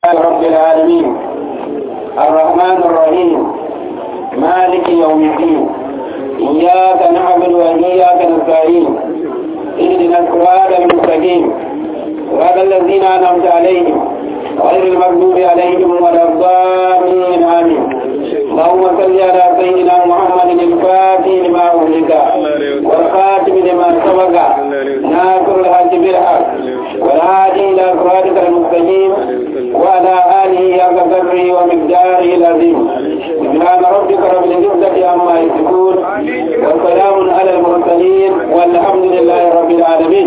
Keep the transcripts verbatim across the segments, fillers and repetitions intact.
رب العالمين الرحمن الرحيم مالك يوم الدين إياك نعبد وإياك نستعين اهدنا الصراط المستقيم صراط الذين أنعمت عليهم غير المغضوب عليهم ولا الضالين آمين. اللهم صل على سيدنا محمد الفاتح لما أغلق والخاتم لما سبق ناصر الحق بالحق والهادي إلى صراطك المستقيم وعلى آله حق قدره ومقداره العظيم. سبحان ربك رب العزة عما يصفون وسلام على المرسلين والحمد لله رب العالمين.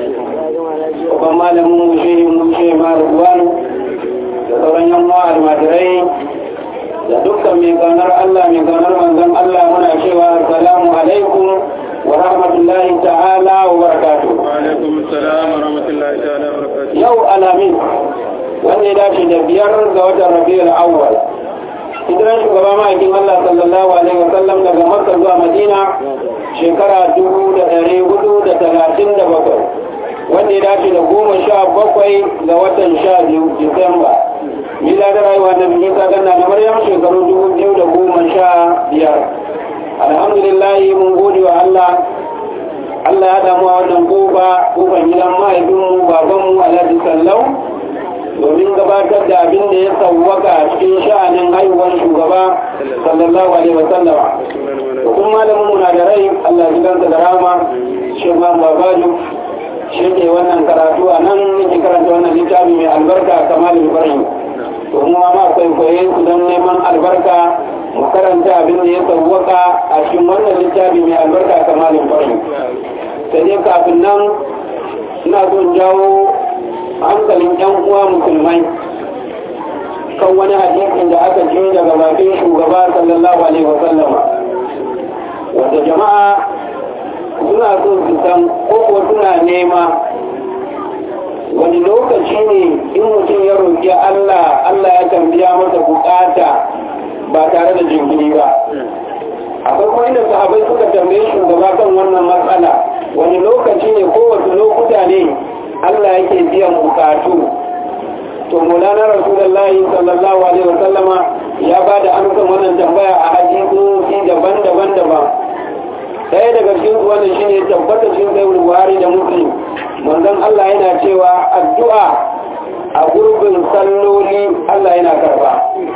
وكما لم مشيه مشيه ما رضوانه da sauran yan uwa almajirai da dukkan mai kaunar Allah mai kaunar manzon Allah muna cewa assalamu alaikum wa rahmatullahi ta'ala wa barakatuh. Wa alaikum assalam wa rahmatullahi ta'ala wa barakatuh. Yau alamin wanda ya dace da biyar ga watan Rabiul Awwal. Hijiran shugaba ma'aikin Allah sallallahu alaihi wa sallam daga Makka zuwa Madina shekara dubu da ɗari hudu da talatin da bakwai. Wanda ya dace da goma sha bakwai ga watan sha biyu Disamba. Mila da rayuwa da biyu ta ganna da Maryam shekaru dubu biyu da goma sha biyar. Alhamdulillah mun gode wa Allah. Allah ya damu a wannan goba, goban gidan mahaifinmu, babanmu Alhaji Sallau, domin gabatar da abin da ya sauwaka a cikin sha'anin haihuwar shugaba sallallahu alaihi wa sallam. Kuma malamin mu na da rai, Allah ya ganta da rama, Sheikh Babaju. Shi ke wannan karatu a nan nake karanta wannan littafi mai albarka kamar Ibrahim. To mu ma kwaikwaye su don neman albarka mu karanta abin da ya sauwaka a cikin wannan littafi mai albarka kamar Ibrahim. Sai dai kafin nan ina son jawo hankalin yan uwa musulmai kan wani hadisin da aka ji daga bakin shugaba sallallahu alaihi wa sallama, wanda jama'a suna so su san ko suna nema wani lokaci ne in mutum ya roƙi Allah Allah ya tambaya masa bukata ba tare da jinkiri ba. Akwai kuma inda sahabai suka tambaye shugaba kan wannan matsala, wani lokaci ne ko wasu lokuta ne Allah yake biyan bukatu. To Maulana Rasulullahi sallallahu alaihi wasallama ya ba da amsar wannan tambaya a hadisi daban-daban daban. Ɗaya daga cikin wannan shine tabbata cikin Sahih Buhari da Muslim. Manzon Allah yana cewa addu'a a gurbin salloli Allah yana karba.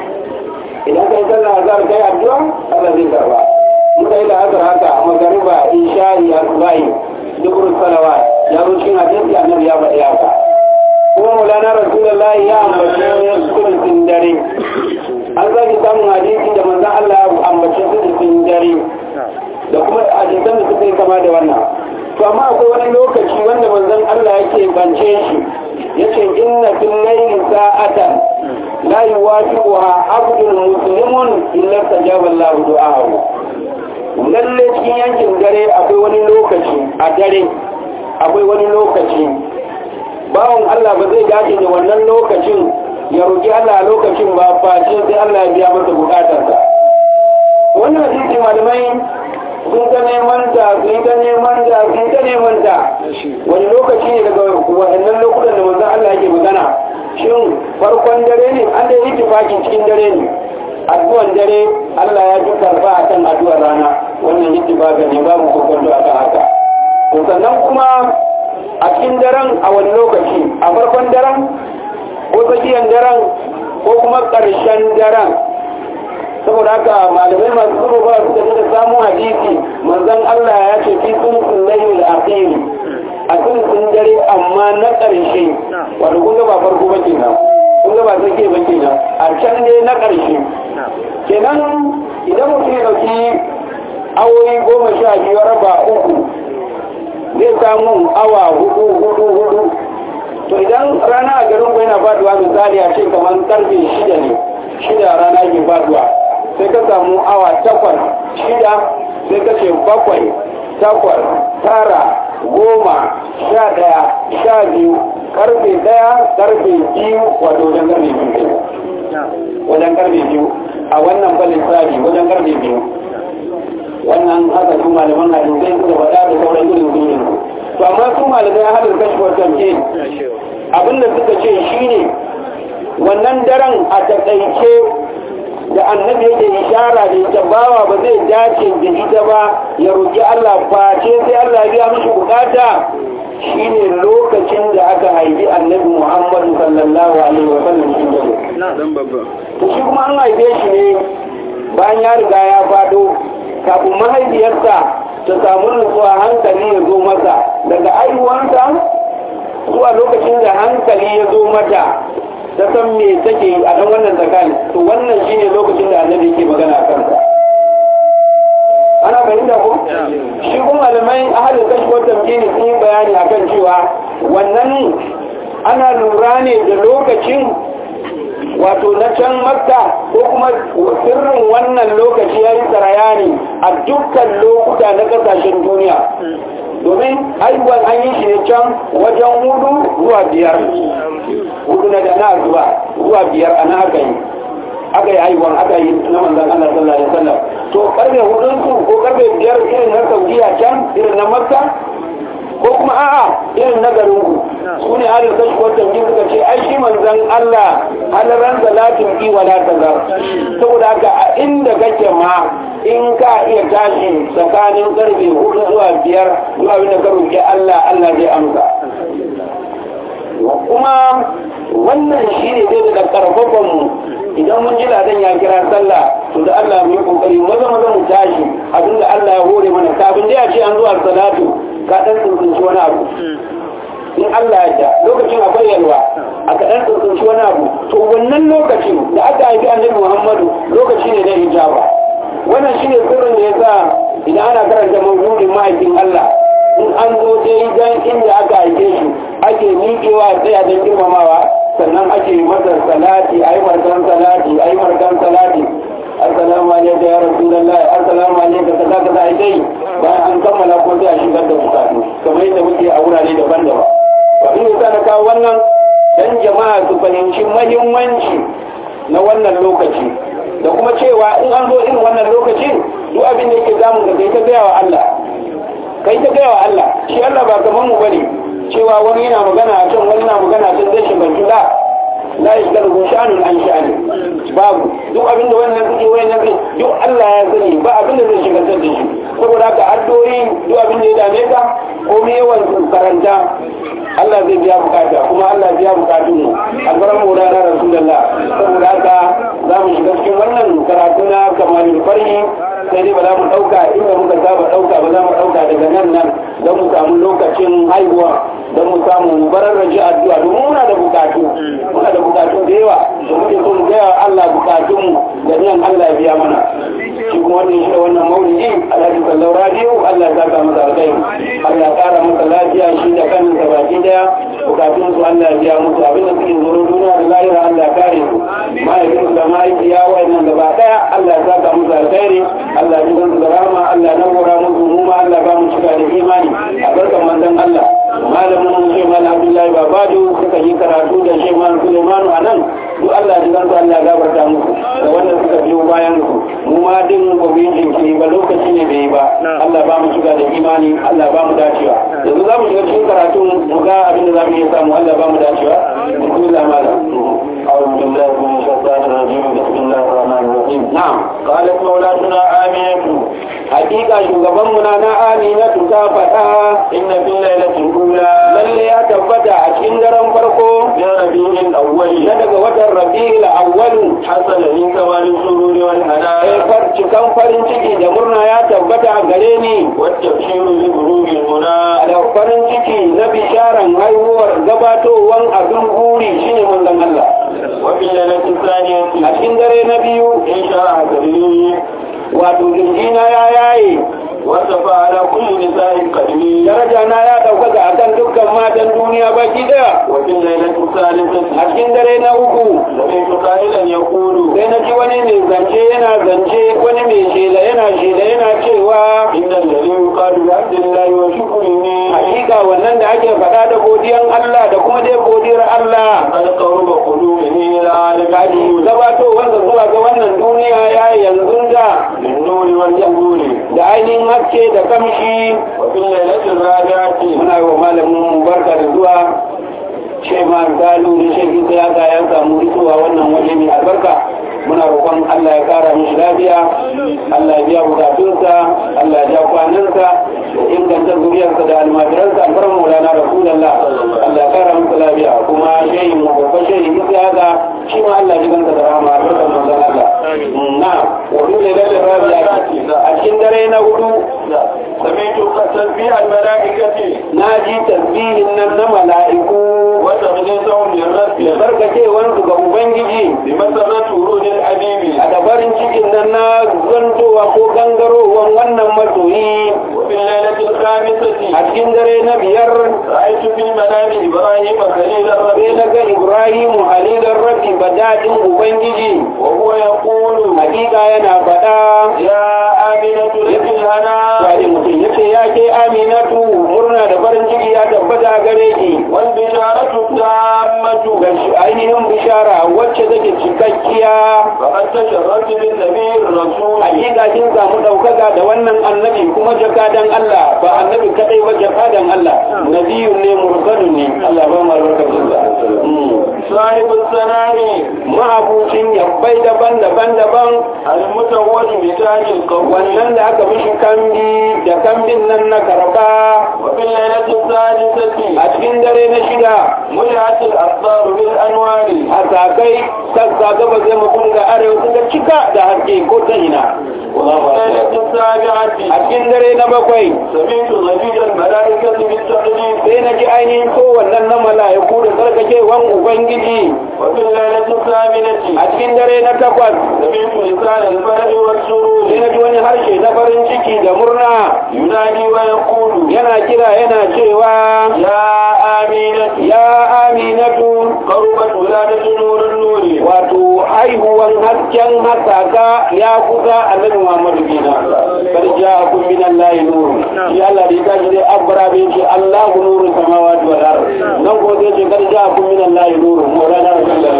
Idan kai sallar azhar kai addu'a Allah zai karba. In kai da azhar haka magariba isha'i asbahi dukkan salawat ya rushin hadisi annabi ya faɗi haka. Kuma Maulana Rasulullahi ya ambaci sunan dare. An zaki samun hadisi da manzon Allah ya ambaci sunan dare. Da kuma hadisan da suka yi kama da wannan. To amma akwai wani lokaci wanda manzon Allah yake bance shi yace inna fil layli sa'atan la yuwafiquha abdun muslimun illa tajaba Allahu du'ahu. Lalle cikin yankin dare akwai wani lokaci a dare akwai wani lokaci bawon Allah ba zai dace da wannan lokacin ya roki Allah lokacin ba face sai Allah ya biya masa bukatarsa. Wannan hadisi malamai sun ta neman ta sun ta neman ta sun ta neman ta wani lokaci ne daga waɗannan lokutan da manzon Allah yake magana, shin farkon dare ne an da yi tufakin cikin dare ne addu'an dare Allah ya ji karba a kan addu'ar rana, wannan yi tufaka ne babu kokonto a kan haka. To sannan kuma a cikin daren a wani lokaci a farkon daren ko tsakiyar daren ko kuma ƙarshen daren. Saboda haka malamai masu zuba ba su tafi da samun hadisi manzon Allah ya ce fi sulhul layl al-akhir a sulhun dare amma na ƙarshe, wato kun ga ba farko ba kenan kun ga ba sake ba kenan a can ne na ƙarshe kenan. Idan mutum ya dauki awoyi goma sha biyu raba uku zai samu awa hudu hudu hudu. To idan rana a garin ku yana faduwa misali a ce kamar karfe shida ne shida rana ke faduwa, sai ka samu awa takwas shida sai ka ce bakwai takwas tara goma sha daya sha biyu karfe daya karfe biyu wato wajen karfe biyu wajen karfe biyu a wannan balin tsari wajen karfe biyu. Wannan haka su malaman hadisai suka faɗa da sauran irin duniya. To amma su malamai hadin kashi wata ke abinda suka ce shine wannan daren a takaice da annabi yake ishara da ita bawa ba zai dace da ita ba ya roƙi Allah face sai Allah ya biya mishi bukata shine lokacin da aka haifi annabi Muhammad sallallahu alaihi wa sallam shi ne dan babba to shi kuma an haife shi ne bayan ya riga ya fado kafin mahaifiyarsa ta samu nutsuwa hankali ya zo masa daga aiwansa zuwa lokacin da hankali ya zo mata ta san me take a dan wannan tsakani to wannan shine lokacin da annabi yake magana a kansa ana fahimta ko shi kuma malamai ahalin kashi ko tamkini sun yi bayani akan cewa wannan ana lura ne da lokacin wato na can makka ko kuma sirrin wannan lokaci ya yi sarayani a dukkan lokuta na kasashen duniya domin haihuwar an yi shi ne can wajen hudu zuwa biyar hudu na da na zuwa zuwa biyar ana aka yi aka yi haihuwar aka yi na manzan Allah sallallahu alaihi wasallam to karfe hudun su ko karfe biyar irin na Saudiya can irin na Makka ko kuma a'a irin na garin ku su ne halin kashi ko tambayi suka ce ai shi manzan Allah halaran salatin ki wala tazar saboda haka a inda kake ma in ka iya tashi tsakanin karfe hudu zuwa biyar zuwa abin da ka roƙi Allah Allah zai amsa kuma wannan shi ne zai da karfafan mu idan mun ji ladan ya kira sallah to da Allah mu yi kokari maza maza mu tashi abinda Allah ya hore mana kafin da ya ce an zuwa salatu ka dan tsuntsunci wani abu in Allah ya da lokacin akwai yalwa aka dan tsuntsunci wani abu to wannan lokacin da aka haifi annabi Muhammadu lokaci ne na hijaba wannan shine sirrin da yasa idan ana karanta mawdu'in ma'aikin Allah in an zo dai dan inda aka haife shi ake miƙewa tsaya don girmamawa sannan ake masa salati ayi markan salati ayi markan salati assalamu alaikum ya rasulullahi assalamu alaikum kaza kaza ai dai bayan an kammala ko sai a shigar da bukatu kamar yadda muke a wurare daban-daban to in yasa na kawo wannan dan jama'a su fahimci muhimmanci na wannan lokaci da kuma cewa in an zo irin wannan lokacin duk abin da yake zamu ga kai ta gaya wa Allah kai ta gaya wa Allah shi Allah ba kamar mu bane cewa wani yana magana a can wani yana magana a can zai shigantu da la yashgalu sha'anun an sha'ani babu duk abinda wannan suke wayannan zai duk Allah ya sani ba abinda zai shigantar da shi saboda haka addu'o'i duk abinda ya dame ka ko me yawan karanta Allah zai biya bukata kuma Allah biya bukatun mu albaran mu da rasulullah saboda haka za mu shiga cikin wannan karatu na kamalul farhi sai dai ba za mu dauka inda muka saba dauka ba za mu dauka daga nan nan don mu samu lokacin haihuwa don mu samu mu bararraji addu'a domin muna da bukatu muna da bukatu da yawa da muke so mu gaya Allah bukatun mu da niyan Allah ya biya mana shi kuma wannan shi da wannan maulidi Alhaji Sallau Radio Allah ya saka masa alkhairi Allah ya kara masa lafiya shi da kanin sa baki daya bukatun su Allah ya biya musu abin da suke zoro duniya da lahira Allah ya kare su mahaifin su da mahaifiya wa'annan gaba daya Allah ya saka musu alkhairi Allah ya ji su da rahama Allah ya nagora musu mu ma Allah ba mu cika da imani a barkan manzon Allah malamin shi malam Abdullahi Babadu suka yi karatu da shi malam Sulaimanu anan duk Allah ya ji Allah ya gafarta musu da wanda suka biyo bayan su mu ma din gobe jinki ba lokaci ne bai ba Allah ba mu shiga da imani Allah ba mu dacewa yanzu za mu shiga cikin karatu mu ga abin da za mu yi samu Allah ba mu dacewa bismillah malam أعوذ بالله من الشيطان الرجيم بسم الله الرحمن الرحيم نعم قالت مولاتنا آمنة حقيقة شغبان منانا آمنة تافتا إن في الليلة الأولى للي يتفتع أشندرا فرقو يا ربيع الأول ندق وتر ربيع الأول حصل من كوان السرور والهناء فرش كم فرنشكي جمرنا يا تفتع قريني والتبشير ببروج المنى لو فرنشكي نبي شارا هايوور قباتو وان أبن قولي شيني من ذن الله وفي الليلة الثانية أشندر نبي إن شاء كريم وتجنجينا يا ياي wasafa ala kulli nisa'in qadimi daraja na ya daukaka akan dukkan matan duniya baki daya wa fil lailati salisati a cikin dare na uku sai tukailan ya kulu sai na ji wani mai zance yana zance wani mai shela yana shela yana cewa innal ladhi yuqalu abdullahi wa shukrihi hakika wannan da ake faɗa da godiyan Allah da kuma dai godiyar Allah alqawlu qulubihi la alqadi gabato wanda zuwa ga wannan duniya ya yanzu da nuri wal yahudi da ainihin haske da kamshi wa fil lailatul rabi'ati muna yi wa malamin barka da zuwa shi ma galu da shi ya ga ya samu rituwa wannan waje mai albarka muna roƙon Allah ya ƙara mishi lafiya Allah ya biya bukatunsa Allah ya ja kwanansa da inganta zuriyarsa da almajiransa alfarar maulana rasulullah Allah ya ƙara masa lafiya kuma shehi mu babban shehi isa haka shi ma Allah ya ganta da rahama a barkan manzon Allah na wato ne da rabiya a cikin dare na hudu سمعت تسبيح الملائكة naji tasbihin nan na mala'iku وتغنيتهم للرب barkace wani ga ubangiji بمسرة ورود الحبيب a da farin cikin nan na zantowa ko gangarowan wannan masoyi وفي الليلة الخامسة a cikin dare na biyar رأيت في المنام إبراهيم خليل الرب sai na ga ibrahimu halilar rabbi badadin ubangiji وهو يقول hakika yana faɗa يا آمنة لك الهنا wani mutum ya ce ya ke aminatu murna da farin ciki ya tabbata gare ki والبشارة التامة ga shi ainihin bishara wacce take cikakkiya فقد تشرفت بالنبي الرسول hakika kin samu ɗaukaka da wannan annabi kuma jakadan Allah ba annabi kadai ba jakadan Allah nabiyun ne mursalun ne Allah ba mu albarkacin sa صاحب السنان ma'abucin yabbai daban-daban daban المتوج بتاج القوم wannan da aka mishi kambi da kambin nan na karba وفي الليلة السادسة a cikin dare na shida ملعت الأخبار بالأنوار a sakai sassa gaba zai mutum da arewa suka cika da haske ko ta ina وفي الليلة السابعة a cikin dare na bakwai سمعت ضجيج الملائكة بالتقديم sai na ji ainihin kowannan na mala'iku da tsarkakewan ubangiji وفي الليلة الثامنة a cikin dare na takwas سمعت لسان الفرح والسرور sai na ji wani harshe na farin ciki da murna ينادي ويقول yana kira yana cewa يا آمينة ya aminatu قربت ولادة نور النور wato haihuwan hasken hasaka ya kusa annabi Muhammadu bina karja akun min Allah nuru shi Allah da ya tashi dai abra bin shi Allahu nuru samawati wal ard nan ko zai ce karja akun min Allah nuru maulana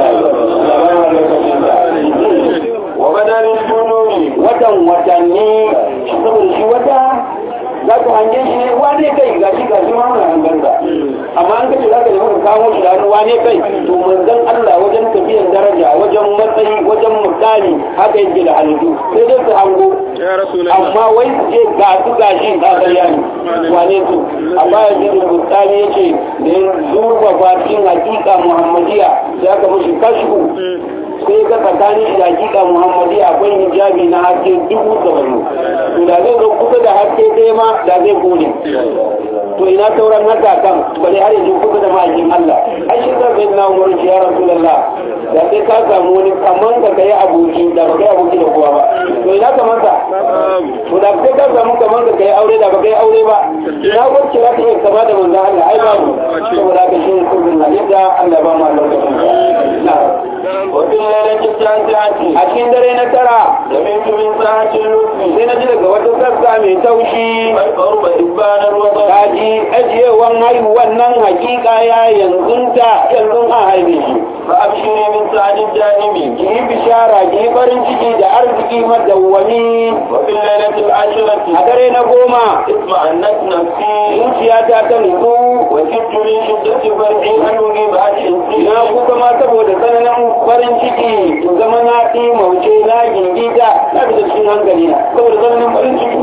rasulullahi وبدل الجنون watan watanni saboda shi wata za ku hange shi ne wane kai ga shi ga shi ma muna hangarsa amma an kace za ka yi maka kawo shi da hannu wane kai to manzon Allah wajen tafiyar daraja wajen matsayi wajen mutane haka yake da halittu sai dai su hango يا رسول الله amma wai su ce ga su ga shi ka gariya ne wane su amma ya ji da mutane yake da ya zurfa bakin hakika muhammadiya sai aka mashi kashfu sai ga tsakanin shi hakika muhammadi akwai hijabi na haske dubu saba'in to da zai zo kusa da haske ɗaya ma da zai kone to ina sauran haka kan bari har yanzu kusa da ma'aikin Allah ai shi zai na umaru shi ya rasulullah da sai ka samu wani kaman ka kai aboki da ba kai aboki da kowa ba to ina kaman ka to da sai ka samu kaman ka kai aure da ba kai aure ba ina wacce za ta iya kama da manzon Allah ai babu saboda ka shi ne sirrin halitta Allah ba ma lokacin na وفي الليلة التاسعة a cikin dare na tara سمعت من ساعة اللطف sai na ji daga wata sassa mai taushi قرب إبان الوطن kaji ajiyewan haihuwan nan hakika ya yanzunta yanzu an haife shi فأبشري من سعد الدائم ki yi bishara ki yi farin ciki da arziki madawwami وفي الليلة العاشرة a dare na goma اطمأنت نفسي zuciyata ta nutsu وجدت من شدة فرحي أن أجيب عن إنسي na kuka ma saboda tsananin farin ciki in zama na ɗi mauce na gingita na fita cikin hankali na saboda tsananin farin ciki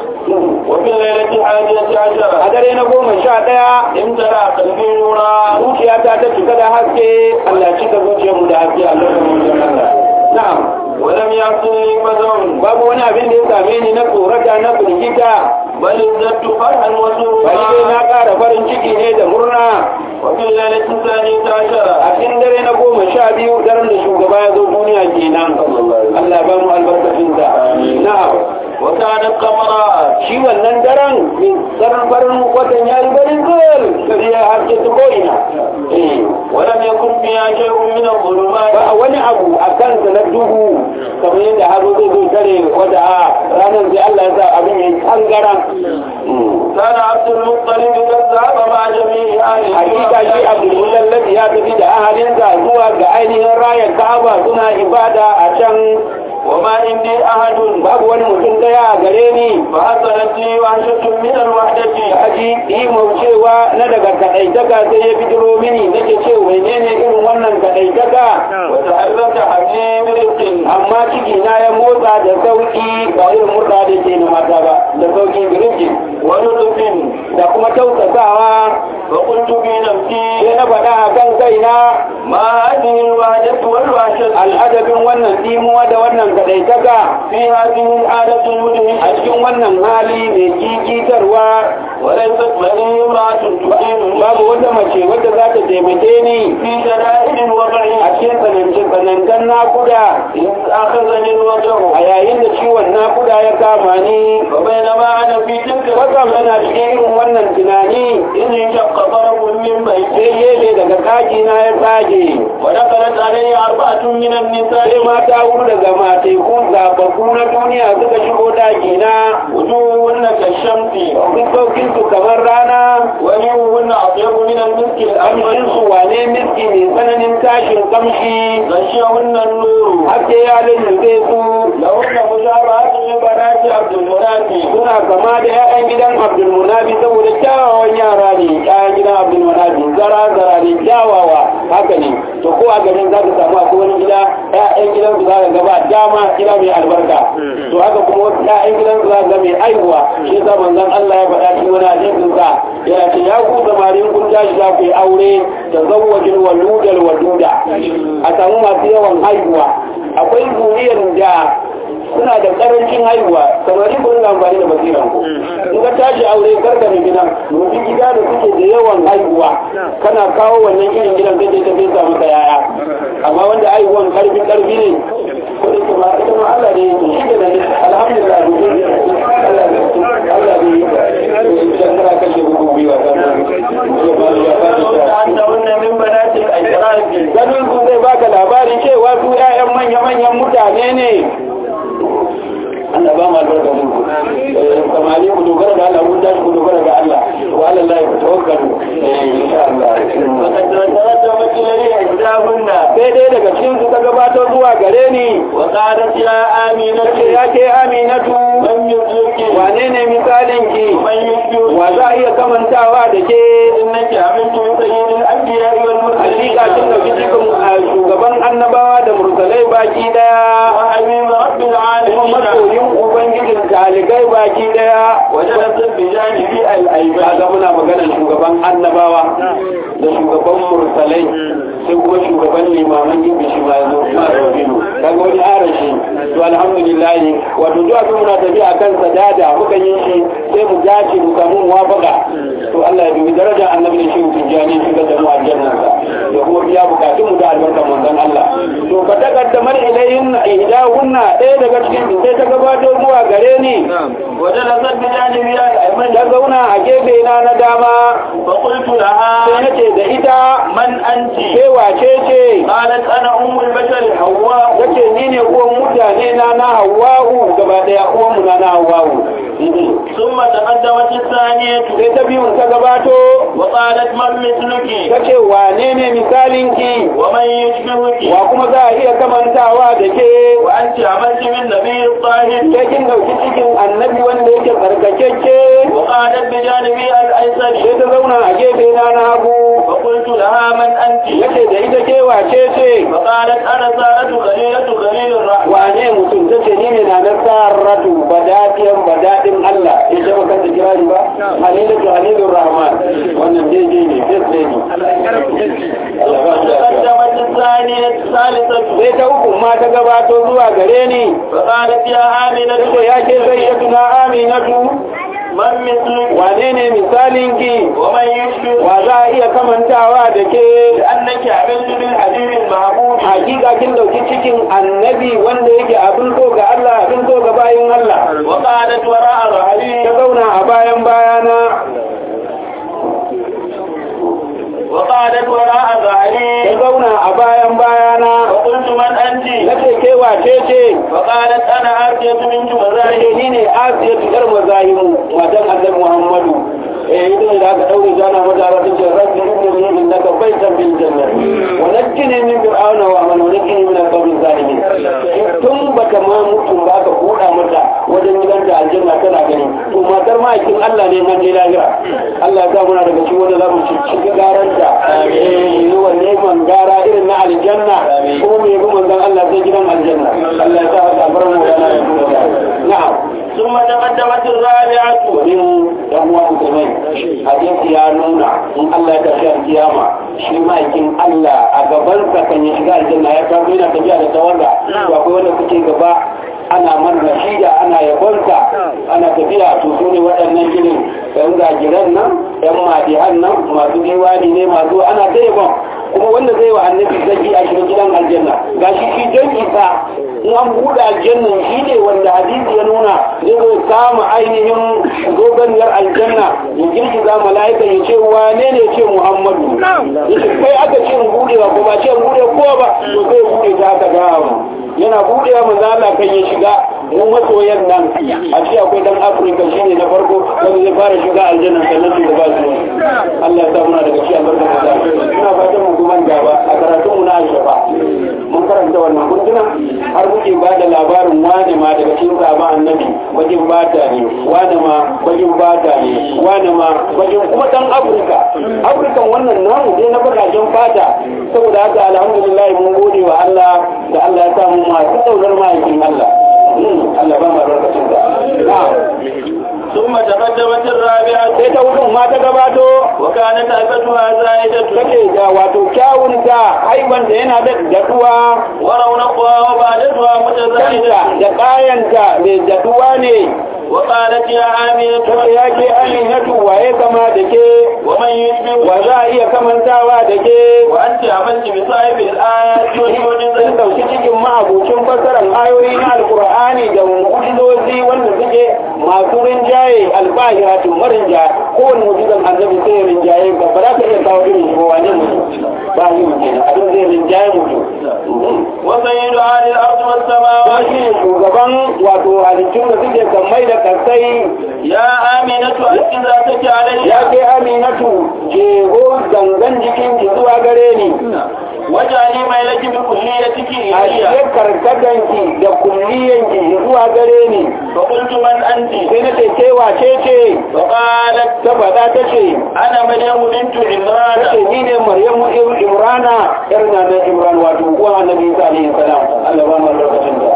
وفي الليلة الحادية a عشرة dare na goma sha ɗaya امتلأ قلبي نورا zuciyata ta cika da haske Allah cika zuciyarmu da haske a lokacin Allah na'am ولم يحصلني فزع babu wani abin da ya same ni na tsorata na firgita بل ازددت فرحا bari dai وسرورا na ƙara farin ciki ne da murna وفي الليلة الثانية عشرة a cikin dare na goma sha biyu daren da shugaba ya zo duniya kenan Allah ba mu albarkacinsa na'am وكانت قمرا shi wannan daren min tsarin farin watan ya yi barin zuwal gari ya haske su ko'ina ولم يكن فيها شيء من الظلمات ba a wani abu a kansa na duhu kamar yadda hazo zai zo tare wata a ranar sai Allah ya sa abin ya yi tangaran كان عبد المطلب قد ذهب مع جميع أهله hakika shi abdullahi ya tafi da ahalinsa zuwa ga ainihin rayar ka'aba suna ibada a can وما عندي أحد babu wani mutum daya a gare ni فحصلت لي وحشة من الوحدة haji yi maucewa na daga kadaitaka sai ya fitiro mini nake ce menene irin wannan kadaitaka وتحرك حبيب رزق amma ciki na ya motsa da sauki ba irin murda da ke na mata ba da sauki birki ولطف da kuma tausasawa فقلت في نفسي sai na faɗa a kan kaina ما هذه الوحدة والوحشة al'adabin wannan dimuwa da wannan kadaitaka في هذه الحالة المدهشة a cikin wannan hali mai kikitarwa وليست معي امرأة تعينني babu wata mace wadda za ta taimake ni في شدائد الوضع a cikin tsanance tsanancen nakuda إذ أخذني الوجع a yayin da ciwon nakuda ya kama ni وبينما أنا في تلك kwatsam yana cikin irin wannan tunani إذ انشق طرف من بيتي sai yele daga kaji na ya tsage ودخلت علي أربعة من النساء sai mata huɗu daga mateku zaɓaɓɓu na duniya suka shigo daki na وجوههن كالشمس fuskokin su kamar rana وجوههن أطيب من المسك الأحمر kamshin su wane miski mai tsananin tashin kamshi غشيهن النور haske ya lullube su لهن مشابهة لبنات عبد المنافي suna kama da 'ya'yan gidan abdulmunabi saboda kyawawan yara ne 'ya'yan gidan abdulmunabi zara zara ne kyawawa haka ne to ko a garin za ka samu akwai wani gida 'ya'yan gidan su za ka gaba dama gida mai albarka to haka kuma wasu 'ya'yan gidan su za ka ga mai aihuwa shi yasa manzon Allah ya faɗa cikin wani hadisin sa yana ce ya ku samarin kun tashi za ku yi aure da zawwajin waludal waduda a samu masu yawan haihuwa akwai zuriyar da suna da karancin haihuwa samari ko ina amfani da basiran ku in ka tashi aure karka da gida domin gida da suke da yawan haihuwa kana kawo wannan irin gidan da ke tafi sa maka yaya amma wanda haihuwan karfi karfi ne ko da kuma ita ma Allah ne shi da ne alhamdulillah Allah ne Allah ne idan kana kashe bugu biwa من بنات الأشراف ganin su zai baka labari cewa su 'ya'yan manya-manyan mutane ne Allah ba ma albarka muku kamar ku dogara da Allah mun tashi ku dogara da Allah wa ala Allah ku tawakkalu insha Allah sai dai daga cikin su ta gabatar zuwa gare ni wa qalat ya aminatu ya ke aminatu man yuzuki wane ne misalin ki man yuzuki wa za a iya kamantawa da ke innaki amintu sayyidil anbiya wal mursalin hakika kin dauki cikin shugaban annabawa da mursalai baki daya wa habib rabbil kuma alamin masoyin ubangijin talibai baki daya wajen sabbi janibi al-aiba ga muna magana shugaban annabawa da shugaban mursalai sai kuma shugaban limaman yin bishi ma yazo ma rabinu kaga wani arashi to alhamdulillah wato zuwa kuma muna tafi akan sadada muka yin shi sai mu dace mu samu muwafaqa to Allah ya dubi daraja annabi da shi tijani shi ga mu aljanna da kuma biya bukatun mu da albarkar manzon Allah to ka takaddamar ilayhin ihdahunna ɗaya daga cikin sai ta gabato zuwa gare ni wajen sabbi janibi al-aiba ta zauna a gefe na na dama fa qultu laha sai nace da ita man anti ke wace ce qalat ana ummul bashar hawa yace ni ne uwan mutane na na Hawwa'u gaba daya uwan mu na na Hawwa'u ثم تقدمت الثانية sai ta biyun ta gabato وقالت من مثلك tace wane ne misalinki ومن يشبهك wa kuma za a iya kamantawa da ke وأنت عملت من نبي الطاهر ke kin dauki cikin annabi wanda yake tsarkakeke وقالت بجانبي الأيسر sai ta zauna a gefe na na hagu فقلت لها من أنت yace da ita ke wace ce فقالت أنا سارة خليلة خليل الرحمن wane mutum tace ni ne na na sarratu badadiyan badadin Allah ya ce baka da kirari ba halilatu halilur rahman wannan daidai ne daidai ne تقدمت الثانية الثالثة sai ta uku ma ta gabato zuwa gare ni فقالت يا آمنة tace ya ke sayyiduna aminatu من مثلك wane ne misalinki ومن يشبه wa za a iya kamantawa da ke لأنك عملت بالحبيب المحبوب hakika kin dauki cikin annabi wanda yake abin so ga Allah abin so ga bayin Allah وقالت وراء ta ظهري zauna a bayan bayana وقالت وراء ta ظهري zauna a bayan bayana وقلت من أنت nace ke wace ce وقالت أنا آسية بنت sai مزاحم ni ne Asiyatu yar mazahimu matan Annabi Muhammadu eh idan da aka daure zana mata rabin ce rabbi inni innaka baitan bil jannah wa najjini min fir'auna wa man najjini min al-qawmi zalimin tun baka ma matar ma'aikin Allah ne nan je lahira Allah ya sa muna daga cikin wanda za mu shiga garanta amin wanne man gara irin na aljanna kuma mu yabi manzon Allah sai gidan aljanna Allah ya sa haka bar mu da na'am ثم تقدمت الرابعة ومن يهوى مسلمين حديث يا نونا إن الله تشاء القيامة شي ما يكين الله أقبلك كان يشغى الجنة يكابينا تجاه التوضع وأقول لك كي قبا أنا من رشيدة أنا يقولك أنا تبيع تسوني وأنا جلين فإنذا جلنا يما ديهنا ما تديواني ما دو أنا تيبا kuma wanda zai wa annabi zaki a cikin gidan aljanna gashi shi don isa in an buɗe aljanna shi ne wanda hadisi ya nuna zai zo kama ainihin zoganiyar aljanna ya girgiza mala'ika ya ce wane ne ce muhammadu ya ce kai aka ce in buɗe ba ko ba ce in buɗe ko ba to zai buɗe ta aka gawa yana buɗe wa manzo Allah kan ya shiga mu masoyan nan a ce akwai dan Afirka shine na farko wanda zai fara shiga aljanna sannan su gaba su Allah ya sa muna daga cikin albarka da ina fatan mu kuma gaba a karatun mu na Aisha mun karanta wannan kuntuna har muke ba da labarin wani ma daga cikin sahaba annabi wajen bata ne wani ma wajen bata ne wani ma wajen kuma dan Afirka Afirkan wannan namu dai na bakajen fata saboda haka alhamdulillah mun gode wa Allah da Allah ya sa mu masu daular ma'aikin Allah Allah ba ma barkatun da na'am ثم تقدمت الرابعة sai ta wurin ma ta gabato وكانت ألفتها زائدة take da wato kyawun ta haiban da yana da daduwa ورونقها وبعدتها متزايدة da kayanta mai daduwa ne وقالت يا آمنة take yake aminatu waye kama da ke ومن يشبه wa za a iya kamantawa da ke وأنت عملت بصاحب الآيات sun والمعجزات dauki cikin ma'abucin fassarar ayoyi na alkur'ani da mu'jizozi wanda suke masu rinjaye albahiratu marinja kowane mu'jizan annabi sai ya rinjaye ba ba za ka iya kawo irin shi ba wani mutum ba yi mutum abin zai rinjaye mutum وسيد أهل الأرض kuma والسماوات shi ne shugaban wato halittun da suke kammai da kasai يا آمنة ألق ذاتك ya علي ke aminatu jego gangan jikin ki zuwa gare ni واجعلي ميلك بكليتك a إلي shirye karkatanki da kulliyanki zuwa gare ni فقلت من أنت sai na ce cewa ce ce فقالت ta faɗa ta ce أنا مريم بنت ta ce عمران ni ne maryamu ibn imrana yar na na imran wato uwa annabi isa alaihi salam Allah ba mu lokacin da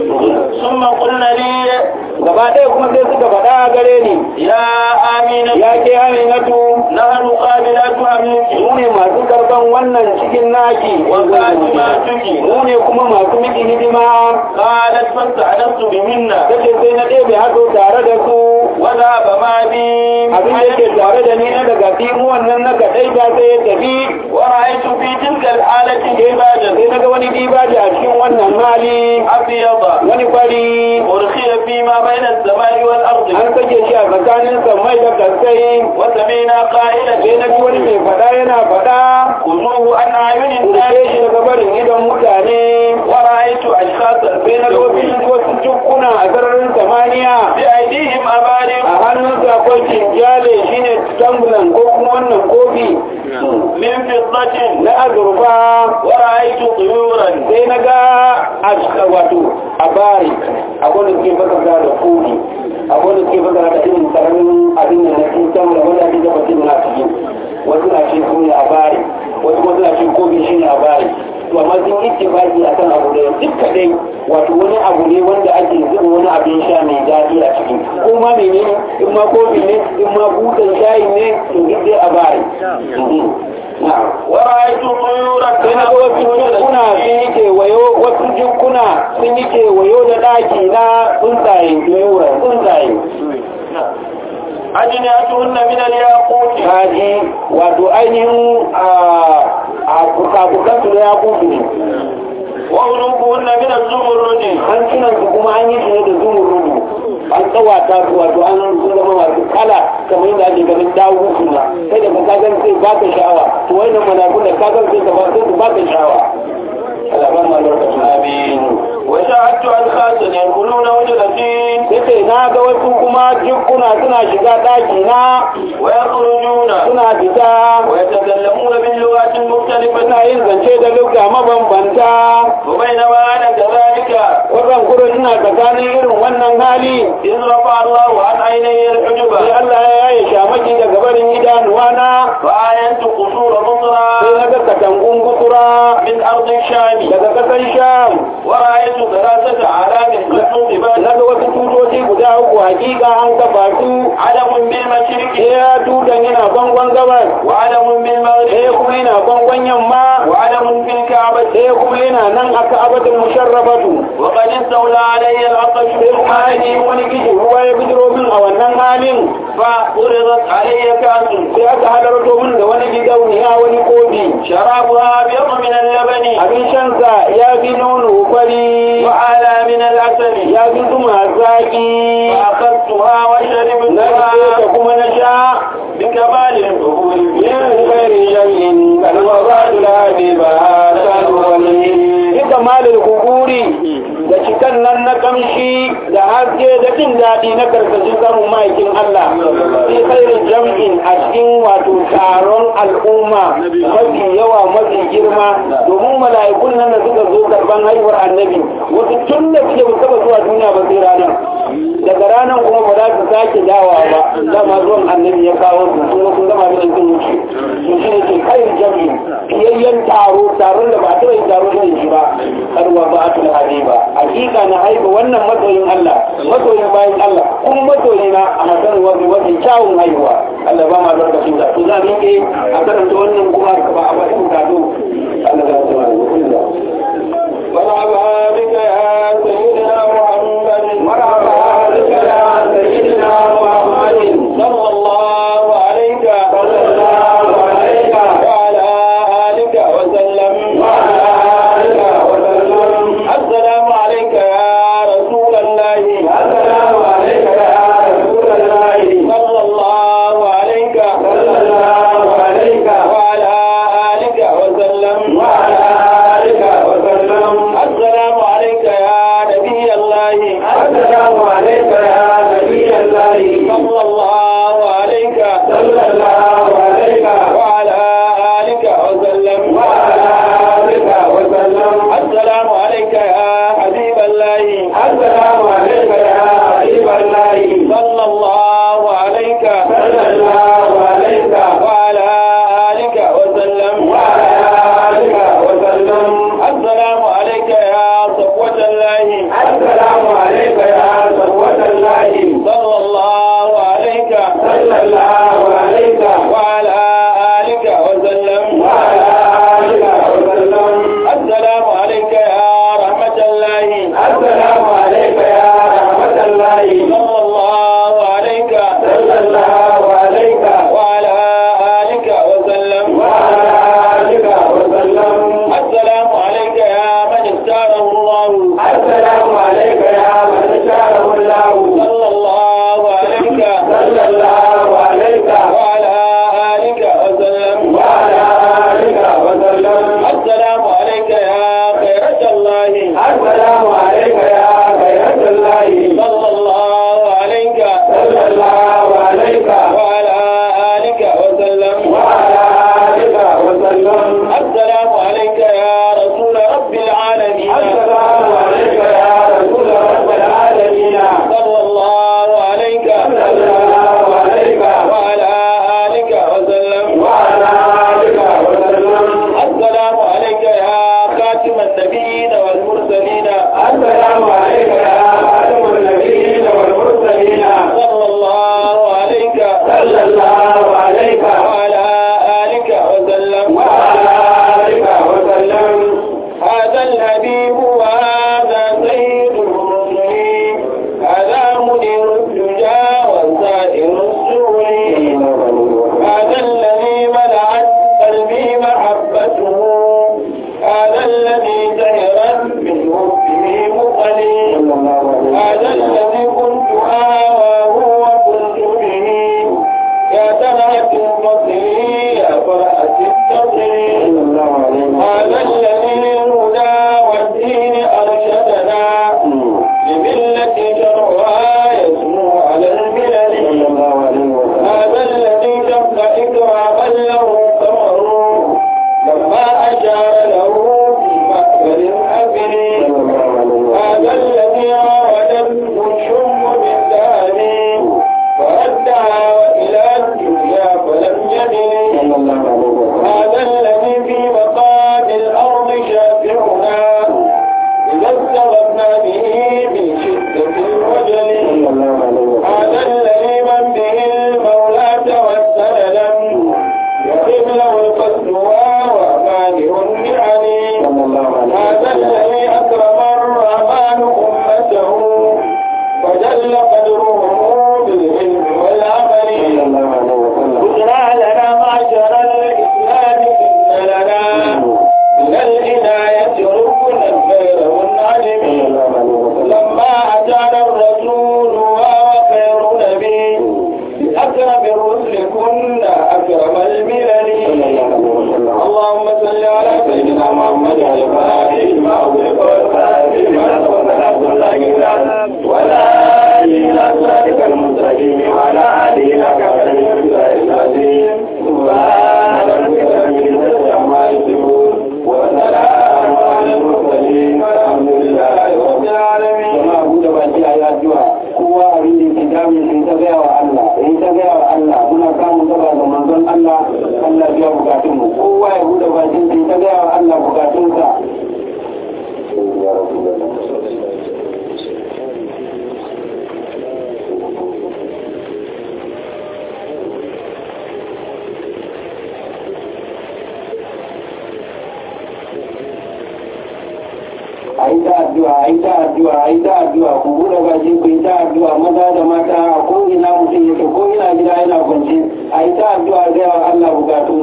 ثم قلنا لي gaba ɗaya kuma sai suka faɗa gare ni يا آمنة ya ke aminatu نحن قابلات أمنك mu ne masu karban wannan cikin naki وكاتباتك mu ne kuma masu miki hidima قالت فاستعنست بمنا take sai na ɗebe hazo tare da su وذهب ما بي abin da yake tare da ni na daga timu wannan na kaɗai ta sai ya tafi ورأيت في تلك الحالة عبادا sai na ga wani dibaji a cikin wannan hali أبيض wani fari أرخي فيما بين السماء والأرض an sake shi a tsakanin sammai da kasai وسمينا قائلا sai na ji wani mai faɗa yana faɗa خذوه عن أعين kurke الناس shi daga barin idon mutane ورأيت أشخاصا sai na ga wasu wasu jukkuna a sararin samaniya بأيديهم أباريق a hannunsa akwai kinjale shine tambulan ko kuma wannan kofi من فضة na azurfa ورأيت طيورا sai na ga a wato a bari akwai da suke fasarta da kofi akwai da suke fasarta da irin karamin abin da na cikin tambulan wanda ake gaba cikin na cikin wasu na ce su ne a bari wasu wasu na ce kofi shi ne a bari to amma sun yi tibaki a kan abu da duk kadai wato wani abu ne wanda ake zuba wani abin sha mai daɗi a ciki ko ma mene ne in ma kofi ne in ma butan shayi ne to duk dai a bari ورأيت طيورا sai na ga wasu jukuna sun yi kewayo wasu jukuna sun yi kewayo da ɗaki na tsuntsaye tuyura tsuntsaye أجنحتهن من الياقوت kaji wato ainihin a fuka-fukan su na yakutu ne وقلوبهن من الزمرد hancunan su kuma an yi shi ne da zumurudu an tsawata su wato an sun zama masu kala kamar yadda ake ganin dawo suna sai da ka gan sai ba ka sha'awa to wani manakun da ka gan sai ka ba sai su ba ka sha'awa alaban ma lokacin amin وشاهدت أشخاصا يدخلون وجدتين yace na ga wasu kuma jikuna suna shiga ɗaki na ويخرجون suna fita ويتكلمون باللغات المختلفة suna yin zance da lugha mabambanta وبينما أنا كذلك wannan kuro suna tsakanin irin wannan hali إذ رفع الله عن عيني الحجب sai Allah ya yi shamaki daga barin idanuwa na فآينت قصور بصرى sai na ga katangun gutsura من أرض الشام daga kasan sham ورأيت ثلاثة أعلام لحوم na بلد ga wasu tutoci guda uku hakika an kafa su علم بالمشرق sai ya tutan yana bangon gabas وعلم sai بالمغرب kuma yana bangon yamma وعلم في الكعبة sai kuma yana nan aka abatul musharrafatu وقد استولى علي العطش sai kuma ni wani kishi ruwa ya bijiro min a wannan halin فعرضت علي كأس sai aka halarto min da wani gidauniya wani kofi شرابها أبيض من اللبن abin shansa ya fi nono fari وأعلى من العسل ya fi zuma zaki فأخذتها na وشربتها da kuma na sha بكمال القبول min ghairi shay'in bal wazatu labiba tanwali ita malil kuburi da cikan nan na kamshi da haske da jin daɗi na karkashin samun ma'aikin Allah sai khairin jam'in a cikin wato taron al'umma mafi yawa mafi girma domin mala'ikun nan da suka zo karban haihuwar annabi wasu tun da suke ba taba zuwa duniya ba sai ranar daga ranar kuma ba za su sake dawa ba dama zuwan annabi ya kawo su kuma sun gama da sun wuce to shi ne ke khairin jam'in fiyayyen taro taron da ba a taɓa yin taro da shi ba karwa ba a tuna ba hakika na haifa wannan masoyin Allah masoyin bayan Allah kuma masoyi na a hasan wasu wasu kyawun haihuwa Allah ba ma zarkacin ta to za mu ke a karanta wannan kuma ba a ba su gado Allah za su wani kulla marhaba bika ya sayyidina Muhammad marhaba bika ya sayyidina Muhammad sallallahu alayka sallallahu alayka wa ala alika wa sallam wa ala alika wa sallam assalamu alayka ya rasul allah assalamu alayka ya rasul allah sallallahu alayka sallallahu alayka wa ala alika wa sallam wa ala alika wa sallam assalamu alayka ya nabiy allah assalamu alayka ya nabiy allah sallallahu alayka sallallahu alayka wa ala alika wa sallam wa ala alika wa sallam السلام عليك يا حبيب الله السلام عليك يا حبيب الله صلى الله عليك صلى الله عليك وعلى آلك وسلم وعلى آلك وسلم السلام عليك يا صفوة الله السلام عليك يا صفوة الله صلى الله عليك صلى الله عليك وعلى آلك وسلم وعلى آلك وسلم السلام عليك يا رحمة الله السلام عليك يا رحمة الله صلى الله عليك صلى الله عليك وعلى آلك وسلم وعلى آلك وسلم السلام عليك يا من اختاره الله السلام عليك يا من اختاره الله صلى الله عليك صلى الله عليك وعلى آلك وسلم وعلى آلك وسلم السلام عليك يا خيرة الله السلام عليك يا خيرة الله صلى الله عليك صلى الله عليك وعلى آلك وسلم وعلى آلك وسلم السلام عليك يا رسول رب العالمين السلام عليك يا رسول رب العالمين صلى الله عليك صلى الله عليك وعلى آلك وسلم وعلى آلك وسلم السلام عليك يا خاتم النبيين والمرسلين اعترفنا به من شدة الوجل هذا الذي من به المولى توسل لم يقم له القصد وهو مانع بعلي هذا الذي أكرم الرحمن أمته وجل قدره بالعلم والعمل بشرى لنا معشر الإسلام إن لنا من العناية ركنا غير منعدم لما أتانا الرسول وهو خير نبي بأكرم الرسل كنا أكرم الملل اللهم صل على سيدنا محمد الفاتح ما أغلق والفاتح ما سبق عبد الله ولا إلى صراطك المستقيم وعلى آله لك فليرجع العظيم سبحان ربك رب العزة عما يصفون وسلام على المرسلين والحمد لله رب العالمين. jama'a buɗe baki a yi addu'a kowa abin da ke damu sai ta gaya wa Allah sai ta gaya wa Allah muna samun gaba ga manzon Allah Allah biya bukatun mu kowa ya buɗe baki sai ta gaya wa Allah bukatunsa. a yi ta addu'a a yi ta addu'a a yi ta addu'a ku buɗe baki ku yi ta addu'a maza da mata a ko ina mutum yake ko ina gida yana kwance a yi ta addu'a ga yawa Allah bukatu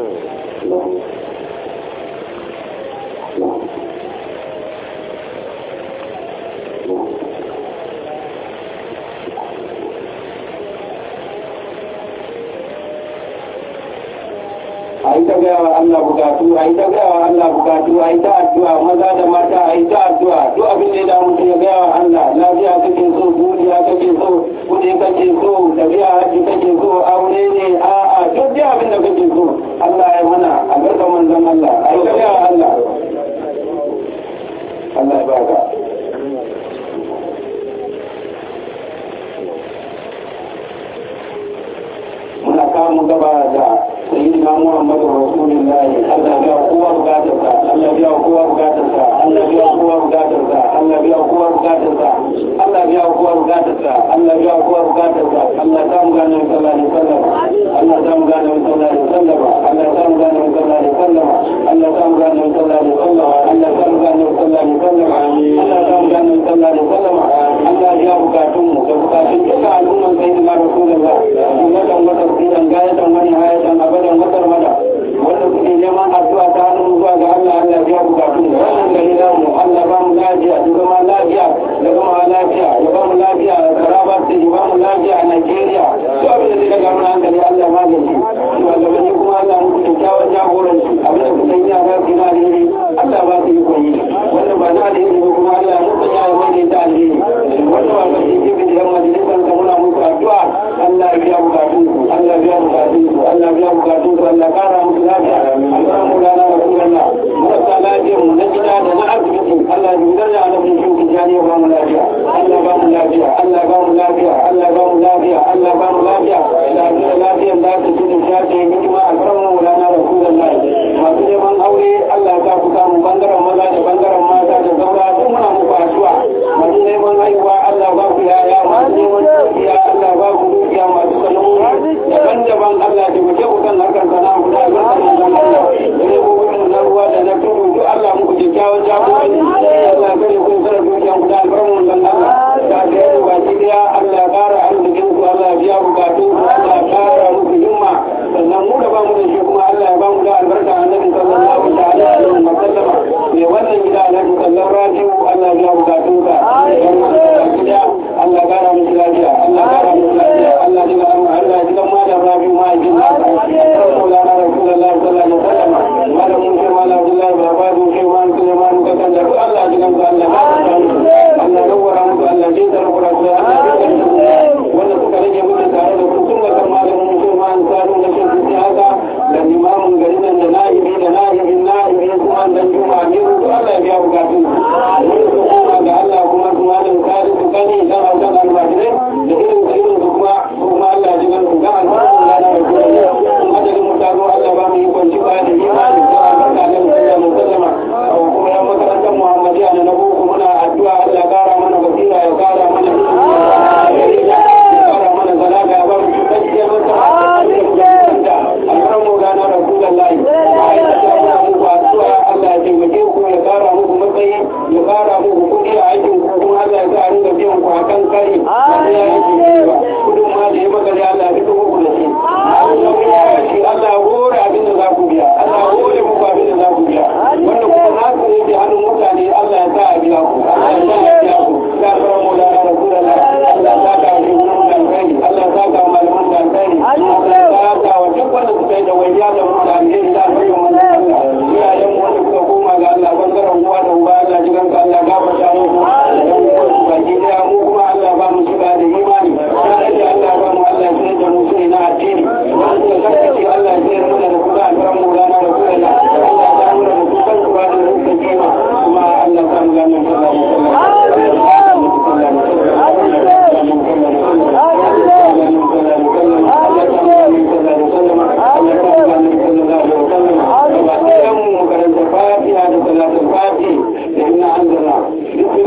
a yi ta gaya wa Allah bukatu a yi ta gaya wa Allah bukatu a yi ta addu'a maza da mata a yi ta addu'a duk abin da ya damu mutum ya gaya wa Allah lafiya kake so duniya kake so kuɗi kake so tafiya haji kake so aure ne a'a duk dai abin da kake so Allah ya mana albarka manzon Allah a yi ta gaya wa Allah Allah ya baka muna kamun gaba da sayyidina Muhammadu Rasulullahi Allah biya kowa bukatarsa Allah biya kowa bukatarsa Allah biya kowa bukatarsa Allah biya kowa bukatarsa Allah biya kowa bukatarsa Allah biya kowa bukatarsa Allah ta mu gane sallallahu alaihi wasallam Allah ta mu gane sallallahu alaihi wasallam Allah ta mu gane sallallahu alaihi wasallam Allah ta mu gane sallallahu alaihi wasallam Allah ta mu gane sallallahu alaihi wasallam Allah ta mu gane sallallahu alaihi wasallam Allah biya bukatun mu da bukatun duka al'umman sayyidina Rasulullah wannan wata tsiran gayatan wani hayatan abadan wata mada wanda kuke neman addu'a ta hannun zuwa ga Allah Allah biya bukatun da wannan gari namu Allah ba mu lafiya da zama lafiya da zama lafiya ya ba mu lafiya a Taraba State ya ba mu lafiya a Nigeria duk abin da zai daga mana hankali Allah magani shugabanni kuma Allah muku kyakkyawan jagoranci abin da kuke yi a rafi na alheri Allah ba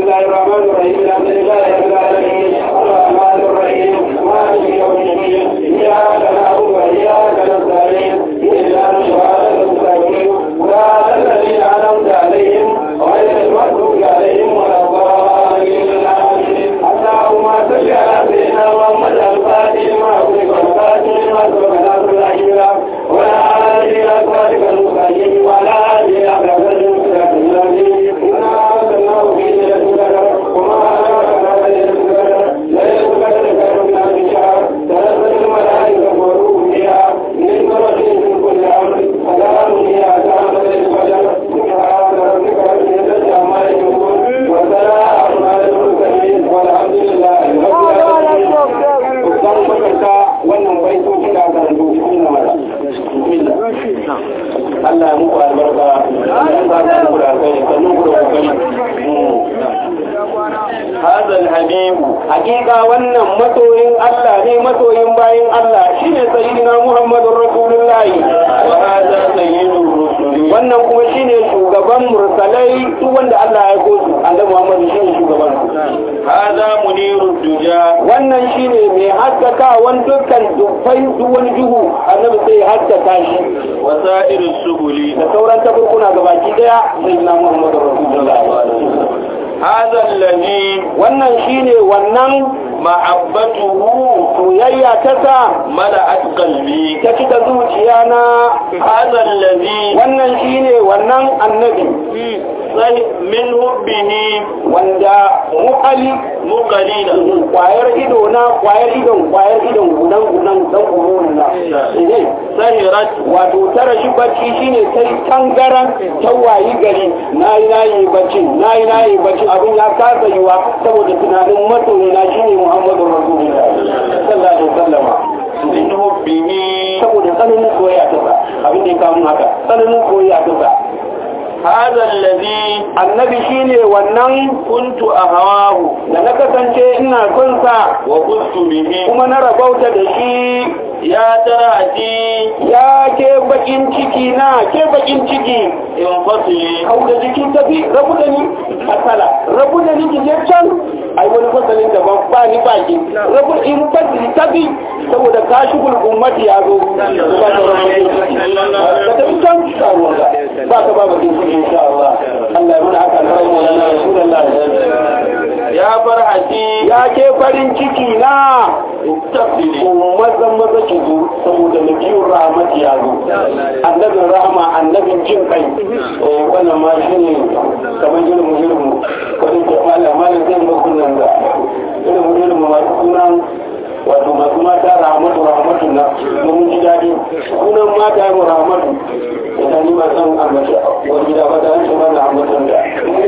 الله الرحمن الرحيم الحمد لله رب العالمين الرحمن الرحيم مالك يوم الدين إياك نعبد وإياك نستعين اهدنا الصراط المستقيم صراط الذين أنعمت عليهم غير المغضوب عليهم ولا الضالين اللهم صل على سيدنا محمد الفاتح لما أغلق والفاتح لما سبق ناصر الأجملة وعلى آله أصحابك المستقيم وعلى آله أحباب المستقيم إنا أرسلناه في ليلة القدر وما أدراك ما ليلة القدر ليلة القدر خير من ألف شهر تنزل الملائكة والروح فيها من كل من كل أمر سلام هي حتى مطلع الفجر سبحان ربك رب العزة عما يصفون وسلام على المرسلين والحمد لله رب العالمين. Ustaz makarta wannan baitoci da aka rubuta cikin mala. Bismillah. Allah ya muku albarka. Allah ya sa ku da kai sannan ku da kai. هذا الحبيب حقيقة wannan masoyin Allah ne masoyin bayin Allah shine sayyidina Muhammadur Rasulullahi wa hada sayyidur rusuli wannan kuma shine shugaban mursalai duk wanda Allah ya aiko su annabi Muhammad shine shugaban su hada munirud duja wannan shine mai haskaka wan dukkan dukkan duk wani duhu annabi sai haskaka shi wasa'irus subuli da sauran tabarkuna gabaki daya sayyidina Muhammadur Rasulullahi هذا الذي wannan shine wannan mahabbatuhu soyayya ta sa mala'at qalbi ta cika zuciya na hadha alladhi wannan shine wannan annabi sai min hubbihi wanda muqali muqalina kwayar ido na kwayar idon kwayar idon gudan gudan dan gurun na eh sahirat wato tara shi bacci shine sai tangaran tawayi gari nayi nayi bacci nayi nayi bacci abin ya kasa yiwa saboda tunanin masoyi na shine Muhammadu Rasulullah sallallahu alaihi wasallam in hubbihi saboda tsananin soyayya ta sa abin da ya kawo haka tsananin soyayya ta sa hada allazi annabi shine wannan kuntu ahwahu da na kasance ina son sa wa kuntu bihi kuma na rabauta da shi ya tarati ya ke bakin ciki na ke bakin ciki in fasili hau da jikin tafi rabu da ni asala rabu da ni je can ai wani fasalin da ban ba ni baki rabu in fasili tafi saboda kashi gulgummati ya zo ba ta rabu da tafi can ba ka ba bakin ciki insha Allah Allah ya mana haka na rayuwa na Rasulullah ya farhati ya ke farin ciki na tafsiri maza maza ki zo saboda nabiyur rahmat ya zo annabin rahama annabin jin kai eh wannan ma shine kamar ilmu ilmu wani ke Allah malam zai muku nan da ilmu ilmu masu sunan wato masu mata rahmatu rahmatun na mun ji dadi sunan mata mu rahmatu idan ni ma san ambaci wani gida ba da shi wannan rahmatun da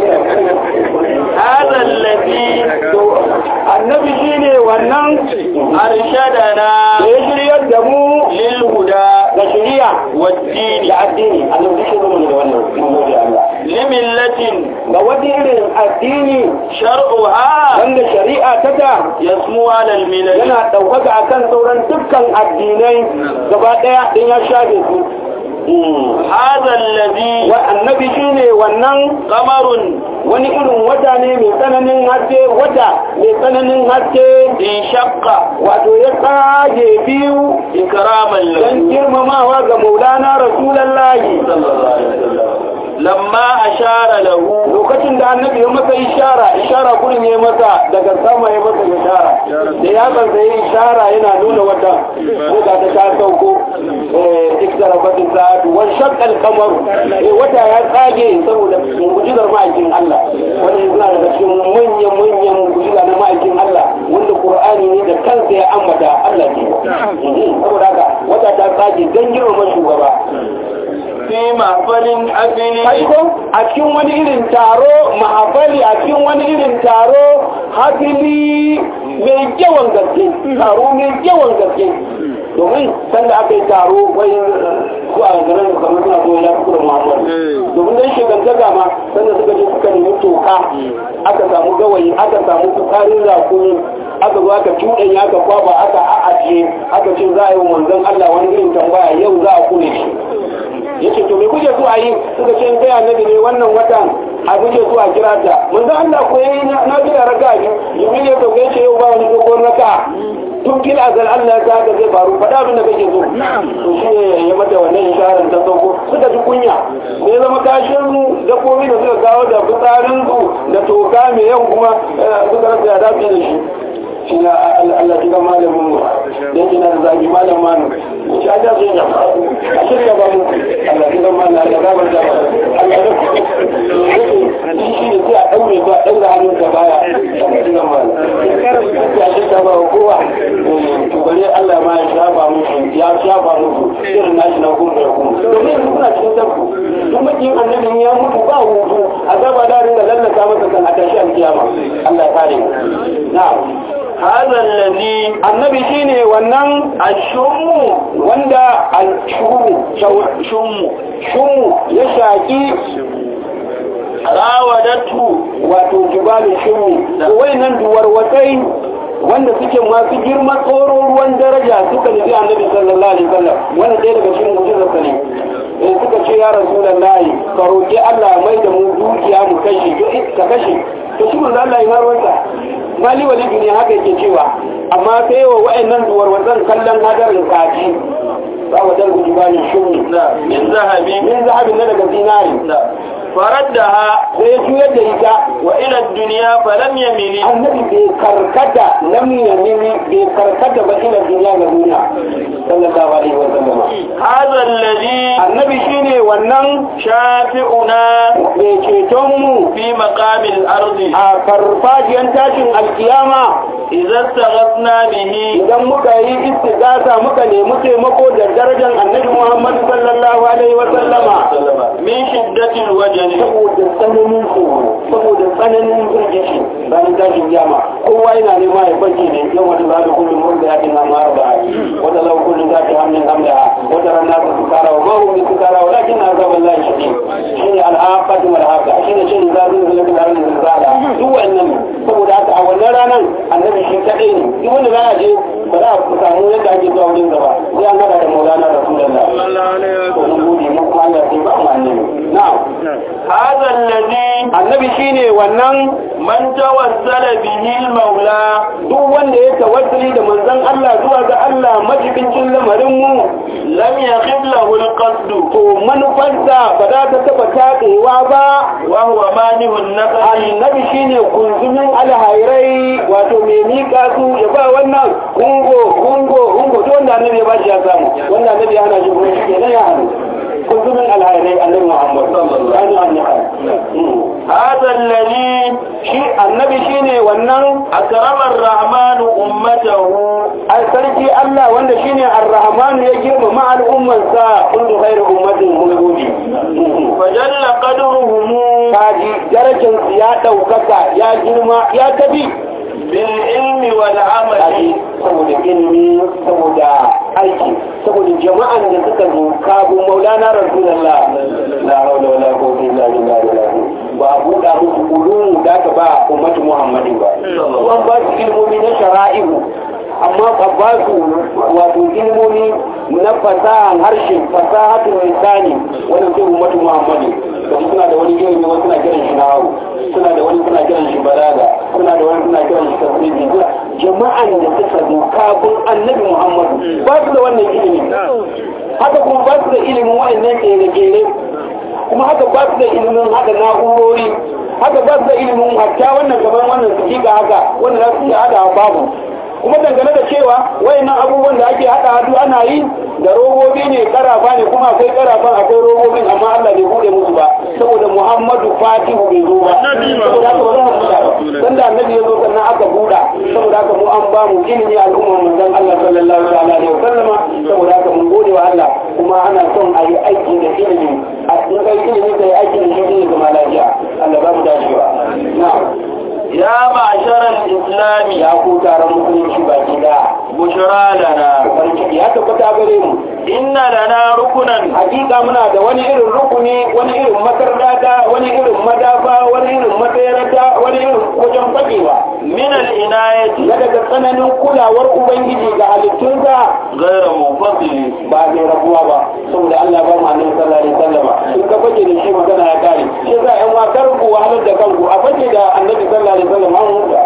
hada alladhi annabi shine wannan arshadana ya shiryar da mu lil huda da shiriya wa dini da addini annabi shi ne da wannan mun gode Allah limillatin ga wani irin addini shar'uha wanda shari'a ta ta yasmu ala almilal yana daukaka akan sauran dukkan addinai gaba daya din ya shafe su هذا الذي والنبي shine wannan qamarun wani irin wata ne mai tsananin haske wata mai tsananin haske din shaqqa wato ya tsage biyu ikraman lahu dan girmamawa ga maulana rasulullahi sallallahu alaihi wasallam lamma ashara lahu lokacin da annabi ya masa ishara ishara kurin ya masa daga sama ya masa ishara da ya ban sai ishara yana nuna wata ko da ta sauko eh iktarabatin sa'atu wa shaqqa al-qamar eh wata ya tsage saboda mu'jizar ma'aikin Allah wannan yana daga cikin manyan manyan mu'jiza na ma'aikin Allah wanda Qur'ani ne da kansa ya ambata Allah ke saboda haka wata ta tsage dan girman shugaba fi mahafalin afili a cikin wani irin taro mahafali a cikin wani irin taro hafili mai yawan gaske taro mai yawan gaske domin sanda aka yi taro wai su a garin kamar suna zo ya fi kudin mahafali domin dan shekantaka ma sanda suka je suka nemi toka aka samu gawayi aka samu tukarin rakuni aka zo aka cuɗanya aka kwaba aka a'ajiye aka ce za a yi wa manzon Allah wani irin tambaya yau za a kune shi yace to me kuke so a yi suka ce kai annabi ne wannan watan a buke su a kira ta manzo Allah ko yayi na bila raka biyu jibril ya dauke shi yau ba wani dogon raka tun fil azal Allah ya ga zai faru faɗa abin da kake so to shi ne ya mata wannan isharar ta sauko suka ji kunya sai zama kashin dabbobi da suka kawo da fitsarin su da toka mai yau kuma suka rasa ya dace da shi shi na Allah shiga malamin mu dan shi na zagi malam manu shi a jazo ya a shirya ba mu Allah shiga malamin Allah ya gabar da Allah ya shi ne sai a daure ba daura hannun da baya Allah shiga malamin ya shirya ba kowa to bare Allah ma ya shafa musu ya shafa musu irin nashi na hukumar hukumar domin suna cikin tabbu kuma kin annabi ya mutu ba hutu azaba da ringa lallaka masa kan a tashi alkiyama Allah ya kare mu na'am هذا الذي النبي شيني ونن الشم وندا الشم شم شم يشاكي راودته wato jibalin shumi wayannan duwarwatai wanda suke masu girma tsoron ruwan daraja suka nufi annabi sallallahu alaihi wasallam wanda ɗaya daga cikin mu'jizarsa ne in suka ce ya rasulullahi ka roki Allah mai da mu dukiya mu kashe ka kashe to shi manzo Allah ya ruwanta mali wali duniya haka yake cewa amma sai wa wayannan duwarwatan kallon hadarin kaji ba wajen gujibalin shumi min zahabi min zahabi na daga zinari faraddaha sai juyar da ita wa ila dunya falam yamili annabi bai karkata lam yamili bai karkata ba ila duniya ga duniya sallallahu alaihi wa sallam hadha alladhi annabi shine wannan shafi'una mai ceton mu fi maqamil ardi a farfajiyan tashin alkiyama idza taghathna bihi idan muka yi istighatha muka nemi taimako da darajar annabi Muhammad sallallahu alaihi wa sallama min shiddatil wajh saboda tsananin tsoro saboda tsananin birgishi ranar tashin kiyama kowa yana nema ya farki ne yau wata za ta kullum wanda ya kina ma arba wata lau kullum za ta hamlin hamla wata rana ta sukara wa ma hum sukara wa lakin azab Allah shadi shine al-aqatu wal haqa shine shine zazu da lakin aran zala duk wannan saboda haka a wannan ranar annabi shi kadai ne duk wanda za a je ba za a samu yadda ake zuwa wurin gaba sai an gada da maulana rasulullah sallallahu alaihi wa sallam gode mu kuma Allah sai ba mu annabi na'am هذا الذي annabi shine wannan man tawassala bihi al-maula duk wanda ya tawassuli da manzon Allah zuwa ga Allah majibincin lamarin mu lam yakhib lahu al-qasd to manufarsa ba za ta taba tadewa ba wa huwa manihu an-naql annabi shine kunzumin alhairai wato me mika su ya ba wannan kungo kungo kungo to wanda annabi ya ba shi ya samu wanda annabi ya hana shi ko shi kenan ya hana kunzumin alhairai annabi Muhammad sallallahu alaihi wasallam هذا الذي shi annabi shine wannan أكرم الرحمن أمته ai sarki Allah wanda shine ar-rahman ya girmama al'ummarsa kullu khairu ummatin mulgudi فجل قدرهم kaji darajar su ya daukaka ya girma ya tabi بالعلم والعمل kaji saboda ilimi saboda aiki saboda jama'an da suka zo kabu maulana rasulullah la hawla wala quwwata illa billah ba buɗa musu ulum da ka ba ummatu muhammadin ba an ba su ilmomi na shara'i'u amma ba ba su wato ilmomi na fasahan harshe fasahatun lisani wannan sai ummatu muhammadin da suna da wani ilimi wasu suna kiran shi nahawu suna da wani suna kiran shi balaga suna da wani suna kiran shi tafsiri jama'an da suka zo kafin annabi muhammadu ba su da wannan ilimi haka kuma ba su da ilimin wa'annan tsere-tsere kuma haka ba su da ilimin haka na'urori haka ba su da ilimin hatta wannan gaban wannan su ga haka wanda za su yi hada babu kuma dangane da cewa wayannan abubuwan da ake hada hadu ana yi da robobi ne karafa ne kuma akwai karafan akwai robobin amma Allah bai bude musu ba saboda Muhammadu Fatihu bai zo ba saboda haka ba za mu buɗa ba dan da annabi ya zo sannan aka buɗa saboda haka mu an ba mu ilimi al'umma manzon Allah sallallahu alaihi wa sallama saboda haka mun gode wa Allah kuma ana son a yi aiki da ilimi a cikin ilimi da aiki da shi ne ga lafiya Allah ba mu dacewa na'am يا معشر الإسلام ya ku taron musulunci baki da بشرى لنا farin ciki ya tabbata gare mu إن لنا ركنا hakika muna da wani irin rukuni wani irin makardata wani irin madafa wani irin matsayarata wani irin wajen fagewa من العناية na daga tsananin kulawar ubangiji ga halittunsa غير منفصل ba zai rabuwa ba saboda Allah ba mu annabi sallallahu alaihi wasallam in ka fage da shi magana ya kare shi za a wa karku wahalar da kanku a fage da annabi sallallahu alaihi wasallam an huta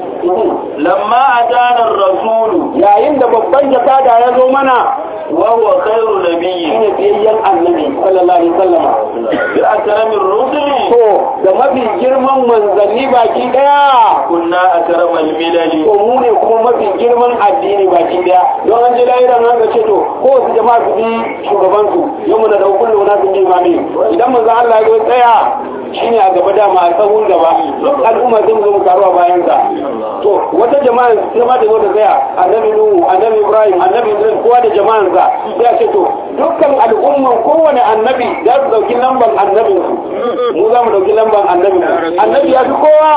لما أتانا الرسول yayin da babban jakada ya zo mana وهو خير نبي shine biyayyen annabi sallallahu alaihi wasallam بأكرم الرسل to da mafi girman manzanni baki daya كنا أكرم الملل to mu ne kuma mafi girman addini baki daya don an je lahiran haka ce to ko su jama'a su bi shugaban su yau mu da kullu na sun imami idan manzo Allah ya tsaya shine a gaba dama a tsawon gaba duk al'umma sun zo mu karuwa bayan sa to wata jama'a sai ma da zo da tsaya annabi Nuhu annabi Ibrahim annabi Idris kowa da jama'an sa sai a ce to dukkan al'umman kowane annabi za su dauki lamban annabin su mu za mu dauki lamban annabin su annabi ya fi kowa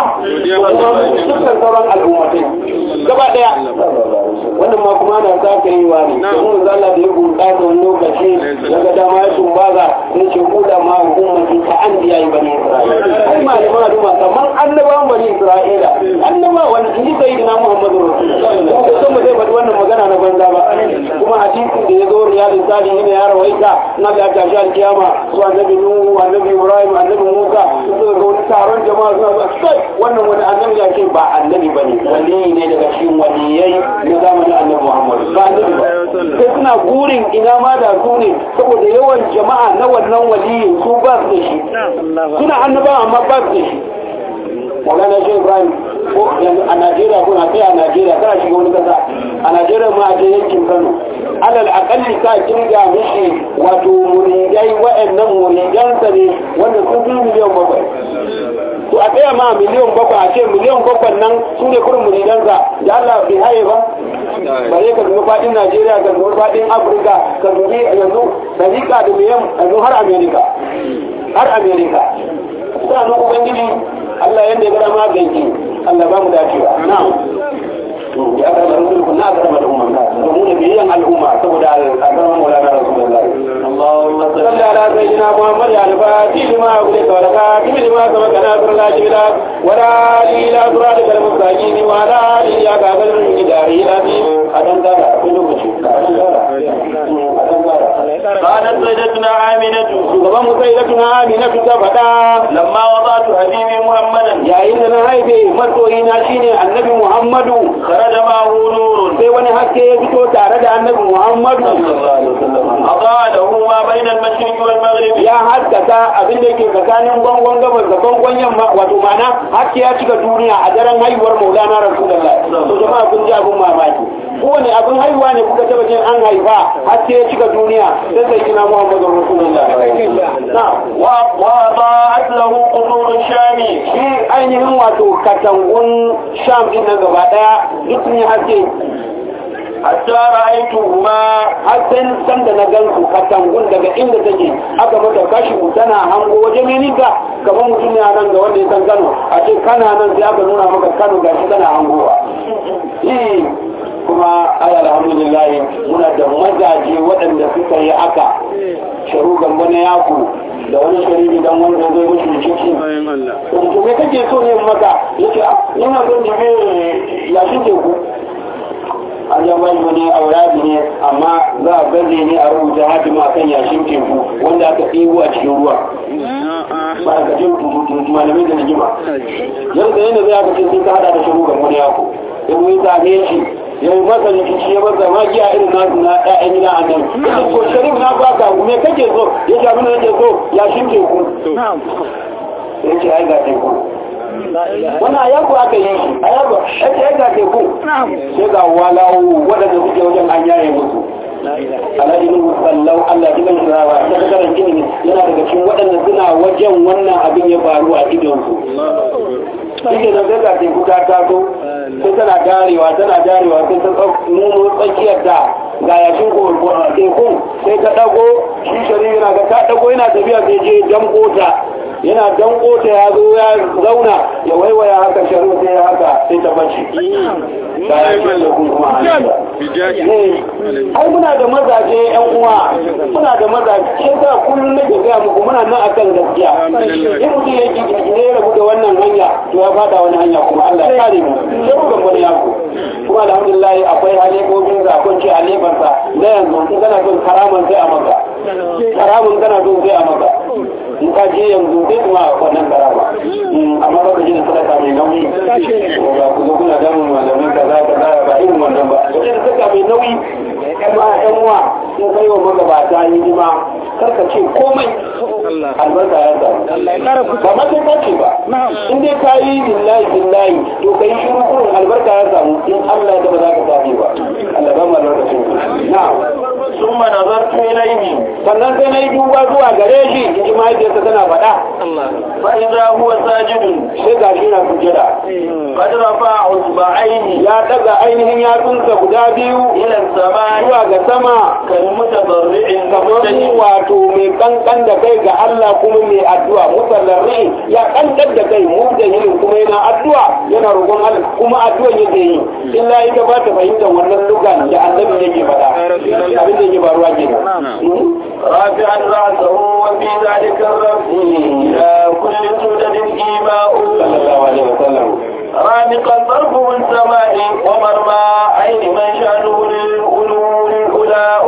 dukkan sauran al'ummatai gaba daya wannan ma kuma ana sa ka yi wa ne domin zalla da ya gunta da wani lokaci daga dama ya tumbaza sai ce ku da ma hukumati ta an biya yi bani isra'ila ai malaman al'umma kamar annabawan bani isra'ila annaba wani ji sai ina muhammadu rasulullah ko san ba zai faɗi wannan magana na banza ba kuma hadisin da ya zo riyadu salihin ne ya rawaita na da tashi alkiyama su annabi nuhu annabi ibrahim annabi musa su suka ga wani taron jama'a suna zuwa kai wannan wani annabi ya ce ba annabi bane wali ne daga cikin waliyai na zamanin annabi muhammadu ba annabi ba sai suna gurin ina ma da su ne saboda yawan jama'a na wannan waliyin su ba su da shi suna annaba amma ba su da shi Maulana Shehu Ibrahim ko yanzu a Najeriya ko na kai a Najeriya kana shiga wani kasa a Najeriya ma a je yankin Kano alal akalli ka kirga mishi wato muridai wa'annan muridansa ne wanda sun fi miliyan bakwai to a tsaya ma miliyan bakwai a ce miliyan bakwai nan su ne kurin muridansa da Allah bai haye ba bare ka zuwa fadin Najeriya ka zuwa fadin Afirka ka zuwa yanzu dariƙa da miliyan yanzu har Amerika har Amerika sanan ubangiji Allah yanda ya gara maganki Allah ba mu dacewa na'am ya ga rasul kunna ga da umma da mu ne biyan al'umma saboda al'azama maulana rasulullah Allahumma salli ala sayyidina Muhammad ya al-fatih lima qulta wa al-khatim lima sabaqana sallallahu alaihi wa ala ila siratal mustaqim wa ala alihi ya ga garin gidari lati adan da kullu kuci adan da قالت سيدتنا آمنة shugaban mu sayyidatuna Aminatu ta fada لما وضعت حبيبي محمدا yayin da na haife masoyi na shine annabi Muhammadu خرج معه نور sai wani haske ya fito tare da annabi Muhammadu أضاء له ما بين المشرق والمغرب ya haskaka abin da yake tsakanin gwangon gabas da gwangon yamma wato mana haske ya cika duniya a daren haihuwar Maulana Rasulullah to jama'a kun ji abin mamaki kowane abin haihuwa ne kuka taba jin an haifa haske ya cika duniya sai sai kina Muhammadu Rasulullah na وأضاءت له قصور الشام shi ainihin wato katangun Sham din nan gaba daya duk ne haske حتى رأيتهما har sai san da na gansu katangun daga inda take aka mata kashi tana hango waje mai nika kamar mutum ne nan ga wanda ya san Kano a ce kana nan sai aka nuna maka Kano gashi kana hangowa eh kuma ai alhamdulillah muna da mazaje waɗanda suka yi aka sharu gambo na yaku da wani shari'i dan wanda zai mushi ciki to me kake so ne maka yace ina son jibe ya shi ku an yi wani wani aurabi ne amma za a gaze ne a rubuta hatima kan yashin teku wanda aka ɗiwo a cikin ruwa ba a gajin malamai da najima yanzu yadda zai aka ce sun ka hada da shiru ga wani yako ya yi zane shi ya yi masa rikici ya masa magiya irin nasu na ɗayan gida a nan ya ko sharif na ba ka me kake so ya ce abin da yake so yashin teku ya ce ai ga teku wannan ayaku aka yi shi ayaku ake yaga teku sai ga walawo waɗanda suke wajen an yaye musu alhaji nuhu sallau Allah gidan shirawa ta kakarar gini yana daga cikin waɗanda suna wajen wannan abin ya faru a idonsu suke nan sai ga teku ta taso sai tana darewa tana darewa sai ta nuno tsakiyar da ga yashin teku sai ta ɗago shi shari'a yana ga ta ɗago yana tafiya sai je jamko ta yana danko ta ya zo ya zauna ya waiwaya haka sharu sai bace da ya ce da kuma hannunsa ai muna da mazaje yan uwa muna da mazaje shi sa kullum nake gaya muku muna nan akan gaskiya in mutum ya ji gine ya rabu da wannan hanya to ya fada wani hanya kuma Allah ya kare mu sai ku gambo ne yako kuma alhamdulillah akwai halibobin da akwai ce halibarsa na yanzu in kana son karaman sai a maka karaman kana son sai a maka in ka je yanzu sai kuma wannan karama amma ba ka ji da sadaka mai nauyi ba ku zo kuna damun malamin kaza kaza ba irin wannan ba ka ji da sadaka mai nauyi kuma yan uwa sun kai wa magabata hidima karka ce komai albarka ya samu ba ma sai kace ba in dai ka yi billahi billahi to kai shiru kurin albarka ya samu in Allah ya ba za ka tafi ba Allah ba mu albarkacin na'am summa nazartu ilayhi sannan sai na yi duba zuwa gare shi in ji mahaifiyarsa tana faɗa fa idza huwa sajidun sai ga shi na sujjada qad rafa'a usba'aihi ya daga ainihin yatsunsa guda biyu ila as-sama'i zuwa ga sama kal mutadarri'in kamar wato mai kankan da kai ga Allah kuma mai addu'a musallarri ya kankan da kai mu da yin kuma yana addu'a yana roƙon Allah kuma addu'a yake yi illa ita ba ta fahimta wannan lugan da annabi yake faɗa abin da yake faruwa kenan rafi'an ra'sahu wa fi dhalika ar-rafi ila kulli sudadin ima'u sallallahu alaihi wasallam رامقا ضربه السماء ومرمى عين من شأنه للألو للألاء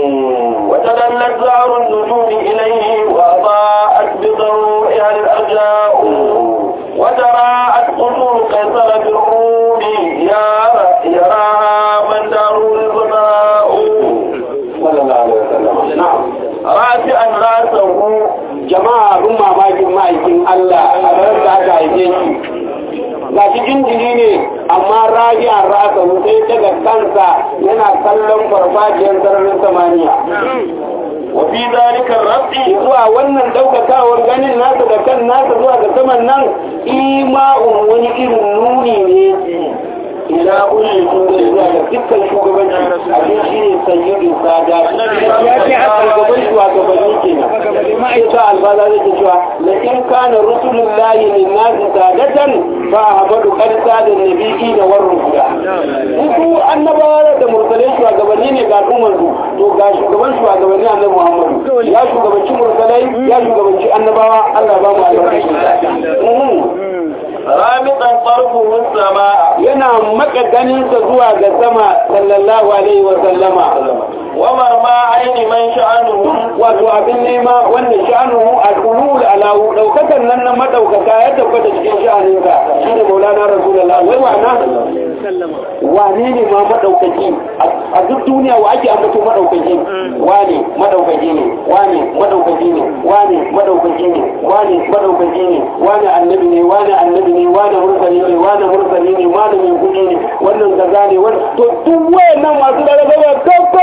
وتدلت زعر النجوم إليه وأضاءت بضوئها الأرجاء وتراءت قصور قيصر بالروم يراها من داره الظماء صلى الله عليه وسلم نعم رافعا رأسه jama'a abin mamakin ma'aikin Allah a ranar da aka haife shi ga shi jinjiri ne amma rabi'an rasa sai daga kansa yana kallon farfajiyar sararin samaniya wa fi zalika rafi zuwa wannan daukakawar ganin nasa da kan nasa zuwa ga saman nan ima'un wani irin nuni ne ila ulil shugabanci zuwa ga dukkan shugabanci abin shi ne sayyidin sada ya ce a shugaban shugabanni ke nan ma'aikata albaza zai ce cewa la in kana rusulullahi lin nasi sadatan fa habadu qad sada nabiyyi da war rusula su annabawa da mursalai shugabanni ne ga al'ummar su to ga shugaban shugabanni annabi Muhammad ya shugabanci mursalai ya shugabanci annabawa Allah ba mu albarka ramitan farfuhu sama yana maka ganinsa zuwa ga sama sallallahu alaihi wa sallama wa marma aini man sha'anuhu wato abin nema wanda sha'anuhu al-ulul alahu daukakan nan na madaukaka ya tabbata cikin sha'aninka shine maulana rasulullahi wai wana wane ne ma madaukaki a duk duniya wa ake ambato madaukaki wane madaukaki ne wane madaukaki ne wane madaukaki ne wane madaukaki ne wane annabi ne wane annabi ne wane mursali ne wane mursali ne wane mai kudi ne wannan kaza ne wannan to duk wayannan masu da gaba koko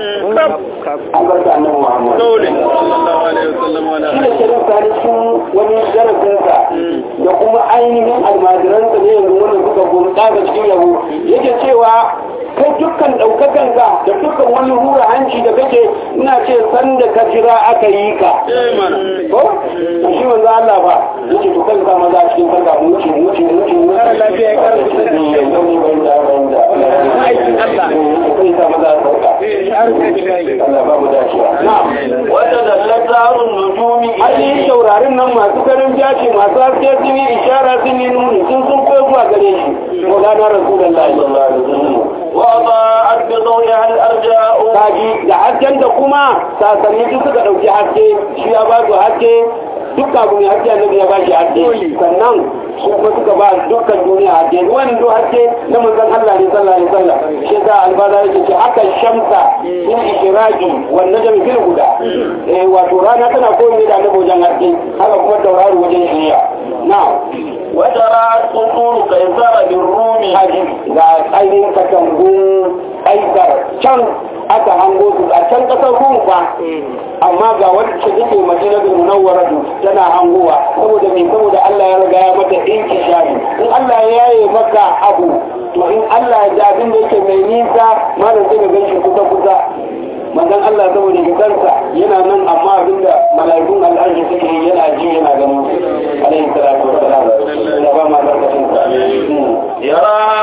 albarka annabi Muhammad sallallahu alaihi wasallam wala shi ne shirin salisu wani darasinsa da kuma ainihin almajiransa ne yanzu wanda suka gurɗa ga cikin yabo yake cewa kai dukkan ɗaukakanka da dukkan wani hura hanci da kake ina ce san da ka jira aka yi ka ko a shi manzo Allah ba yake to kan ka maza cikin farka mu wuce mu wuce mu wuce mu wuce lafiya ya karanta ne yanzu ne bai da bai da Allah kai ka maza farka Allah ba mu dace na'am wata dallat zarun nujumi ai taurarin nan masu karin jaci masu haske sun yi ishara sun yi nuni sun sun kai zuwa gare shi Maulana Rasulullahi sallallahu alaihi wasallam وضاءت بضوئها الأرجاء kaji da hasken da kuma sasanni duk suka dauki haske shi ya ba su haske duk abu ne haske annabi ya ba shi haske sannan su kuma suka ba dukkan duniya haske wannan duk haske na manzon Allah ne sallallahu alaihi wasallam shi da albaza yake ce haka shamsa in ishiraki wan najm fil huda eh wato rana tana koyi da annabi wajen haske haka kuma tauraro wajen shiriya na'am وترى قصور قيصر بالروم haji ga ainihin katangun aikar can aka hango su a can kasar rufa amma ga wacce take madinatul munawwara tana hangowa saboda me saboda Allah ya riga ya mata dinki shari in Allah ya yaye maka abu to in Allah ya ji abin da yake mai nisa malam sai ka ganshi kusa kusa manzon Allah saboda gidansa yana nan amma abinda mala'ikun al'arshi suke yana ji yana ganin alaihi salatu wassalam da ba ma barkatun sa يراها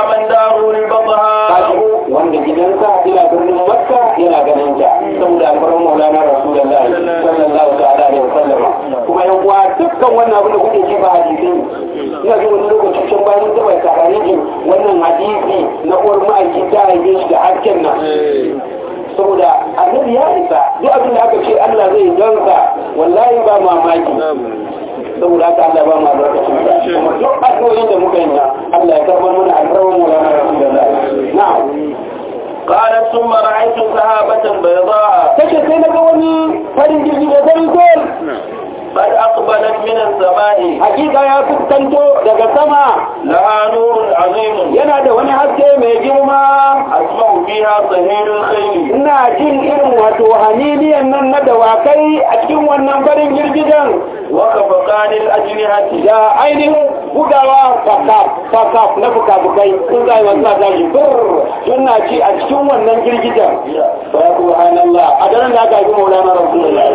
kan wannan abin da kuke ji ba hadisi ina jin wani lokacin can bayan ta bai karani ji wannan hadisi na uwar ma'aiki ta haife shi da hasken nan saboda annabi ya isa duk abin da aka ce Allah zai gansa wallahi ba mamaki saboda haka Allah ba mu albarkacin sa kuma duk addu'o'in da muka yi Allah ya karɓar mana alƙawarin mu na Rasulullahi na'am قالت ثم رأيت سحابة بيضاء take sai naga wani farin jirgi da farin kol قد أقبلت من السماء hakika ya fuskanto daga sama لها نور عظيم yana da wani haske mai girma أسمع فيها صهيل الخيل ina jin irin wato haniliyan nan na dawakai a cikin wannan farin girgijen وخفقان الأجنحة da ainihin bugawa fakaf fakaf na fuka-fukai sun zai wasu na tashi suna ci a cikin wannan girgijen ba ya kuwa hannallah a daren da aka yi maulana rasulullah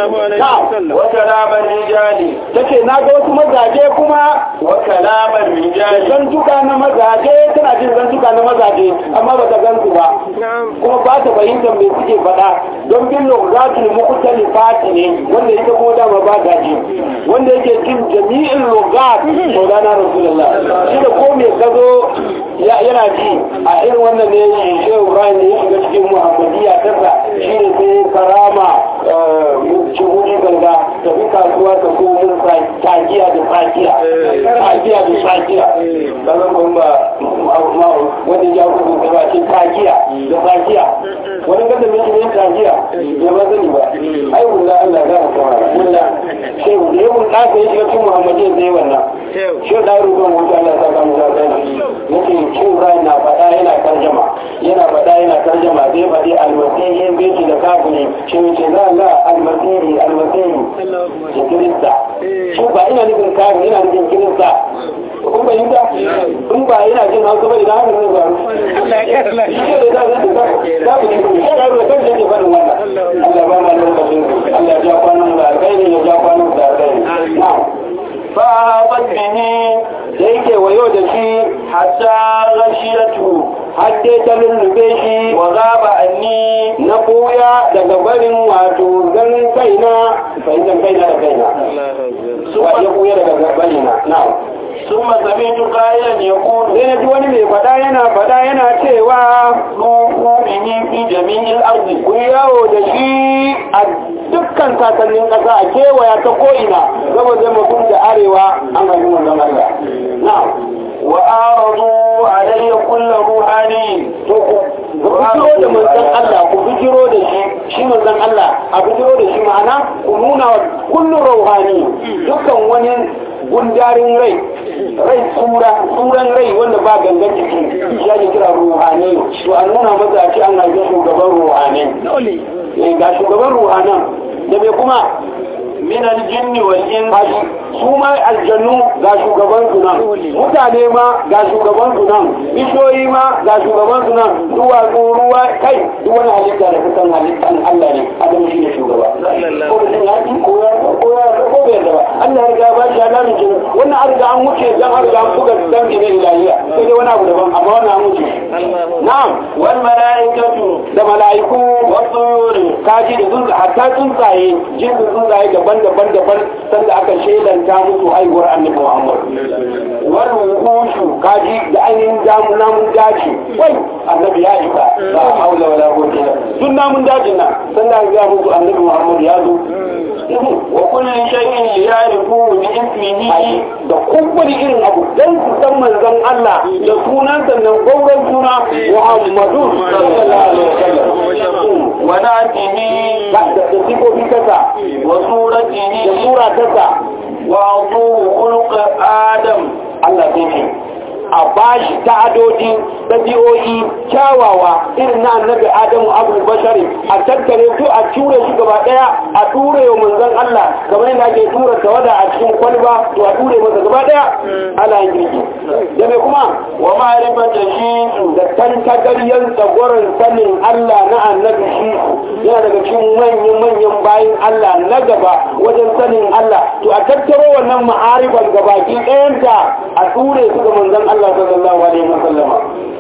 وكلام الرجال take na ga wasu mazaje kuma وكلام الرجال zantuka na mazaje tana jin zantuka na mazaje amma ba ta gansu ba kuma ba ta fahimtar me suke faɗa don bin lokacin mukutali fati ne wanda ita kuma dama ba gaji wanda yake jin jami'in logat maulana rasulullah shi da ko me gazo yana ji a irin wannan ne shehu ibrahim da ya shiga cikin muhammadiyya tasa shi ne sai karama shiguri ganga ta fi kasuwa ta komin tagiya da tsakiya tagiya da tsakiya kanan kuma wanda ya kudu da ba ce tagiya da tsakiya wani gada mai shirin tagiya ya ba zani ba ai wula Allah za a kawo wula shehu da yawon ɗaka ya shiga cikin muhammadiyya zai wannan shehu da rubin wuta Allah ta kama ta zai yake shehu rai na faɗa yana tarjama yana faɗa yana tarjama zai faɗi almasihin binci da kafin shehu ce za Allah almasihi almasihi da kirista shi ba ina nufin kafin ina nufin kirista kun bayyanta in ba yana jin hausa ba idan haka zai faru shi ne da za ta za ku ne shi ne da kan shi faɗin wannan Allah ba ma lokacin Allah ya ja kwanan da alƙairi ya ja kwanan da alƙairi na'am فأهبت به da yake wayo da shi حتى غشيته hatta ta lullube shi وغاب عني na koya daga barin wato ganin kaina fahimtar kaina da kaina wa ya koya daga barina na'am ثم سمعت قائلا يقول sai na ji wani mai fada yana fada yana cewa روحوا به في جميع الأرض ku yawo da shi a dukkan sasannin ƙasa a kewaya ta ko'ina saboda mutum da arewa an hajji wannan Allah na'am وأعرضوا علي كل روحاني to ku bijiro da manzon Allah ku bijiro da shi shi manzon Allah a bijiro da shi ma'ana ku nuna wa kullu ruhani dukkan wani gundarin rai rai tsura tsuran rai wanda ba gangan jiki shi ake kira ruhani to a nuna masa a ce an haifi shugaban ruhani eh ga shugaban ruhanan da bai kuma من الجن والإنس su ma aljannu ga shugaban su nan mutane ma ga shugaban su nan bishoyi ma ga shugaban su nan duwatsu ruwa kai duk wani halitta da kusan halittan Allah ne adam shi ne shugaba ko da ya ci ko ya ko ya ko bai da ba Allah ya riga ba shi alamin jin wannan an riga an wuce dan an riga an buga dan ne ilahiya sai dai wani abu daban amma wannan an wuce na'am wal malaikatu da malaiku wasu kaji da tsuntsaye hatta tsuntsaye jin tsuntsaye daban-daban daban sanda aka shelanta musu haihuwar annabi Muhammad wannan kushu kaji da ainihin damu namun daji wai annabi ya isa la haula wala quwwata illa billah duk namun dajin nan sanda aka ga musu annabi Muhammad ya zo wa kullu shay'in ya'rifu bi ismihi da kowane irin abu dan su san manzon Allah da sunan sannan gauran suna Muhammadu sallallahu alaihi wasallam wa natihi da sifofi kasa wa suratihi da sura kasa wa khuluq adam Allah sai a bashi ta'adodi dabi'o'i kyawawa irin na annabi Adamu Abdul Bashari a tattare su a ture shi gaba daya a ture wa manzon Allah kamar yadda ake tura tawada a cikin kwalba to a ture masa gaba daya ala yin girki da me kuma wa ma'rifata shi da tantagaryen tsagoran sanin Allah na annabi shi yana daga cikin manyan manyan bayin Allah na gaba wajen sanin Allah to a tattaro wannan ma'arifan gabaki ɗayanta a ture su ga manzon Allah sallallahu alaihi wasallam wa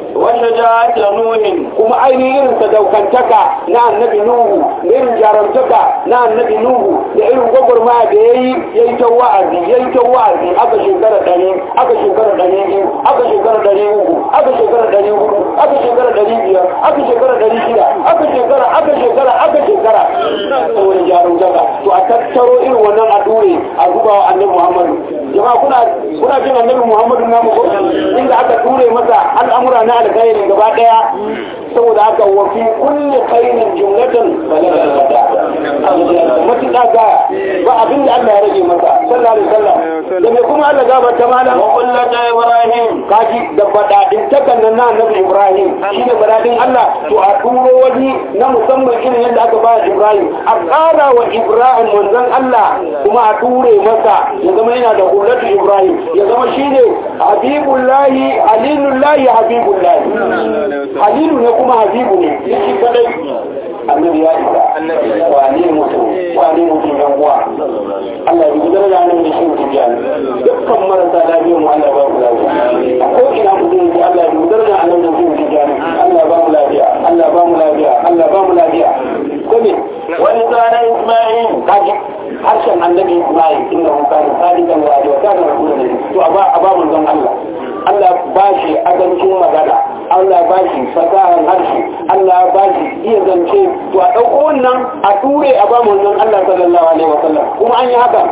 وشجاعة نوح kuma ainihin irin sadaukantaka na annabi Nuhu da irin jarumtaka na annabi Nuhu da irin gwagwarmaya da yayi yayi ta wa'azi yayi ta wa'azi aka shekara ɗari aka shekara ɗari biyu aka shekara ɗari uku aka shekara ɗari hudu aka shekara ɗari biyar aka shekara ɗari shida aka shekara aka shekara aka shekara saboda jarumtaka to a tattaro irin wannan a dure a zuba wa annabi Muhammadu jama'a kuna kuna jin annabi Muhammadu namu ko inda aka dure masa al'amura na alkhairi gaba daya saboda haka wa fi kulli khairin jumlatan balagha matuƙa ga ba abin da Allah ya rage masa sallallahu alaihi wasallam da me kuma Allah gaba ta malam wa kullata Ibrahim kaji da badadin takan nan na annabi Ibrahim shine badadin Allah to a turo wani na musamman irin yadda aka ba Ibrahim a ƙara wa Ibrahim manzon Allah kuma a ture masa ya zama yana da kullatu Ibrahim ya zama shine habibullahi alilullahi habibullahi halilu ne kuma habibu ne shi kadai annabi ya isa wani mutum wani mutum yan uwa Allah ya gudanar da annabi shi tijan dukkan marasa lafiya mu Allah ba mu lafiya ko ina mutum ya Allah ya gudanar da annabi shi tijan Allah ba mu lafiya Allah ba mu lafiya Allah ba mu lafiya ko ne wani tsara Isma'il kaji harshen annabi Isma'il innahu kana sadiqan wa wa kana rasulun to aba aba manzon Allah Allah ba shi azancin magana Allah ba shi fasahar harshe Allah ba shi iya zance to a ɗauko wannan a ture a ba manzon Allah sallallahu alaihi wa sallam kuma an yi haka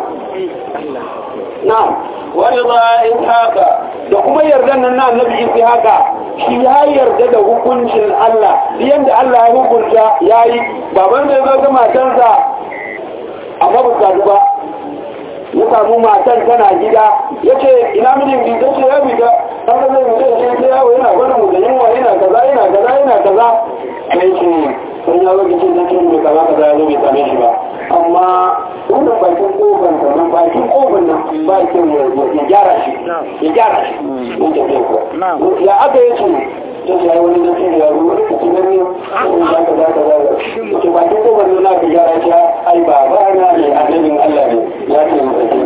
na'am wani ba haka da kuma yardan nan na annabi haka shi ya yarda da hukuncin Allah yanda Allah ya hukunta yayi baban da ya ga matansa amma ba ta ba ya samu matan tana gida ya ce ina mijin bi ta ce ya bi ta an ga zai mutu ce ta yawo yana gwada mu da yunwa yana kaza yana kaza yana kaza a yi ce sun ya zo gicin zai mai kaza kaza ya zo bai same shi ba amma wannan bakin kofar nan bakin kofar nan ba kyau ya gyara shi ya gyara shi mun tafiya ko ya aka yi ce ta ce wani da ce ya ruwa da ci gani sun ya kaza kaza ce bakin kofar nan na ka gyara shi ai ba ba na ne annabin Allah ne ya ce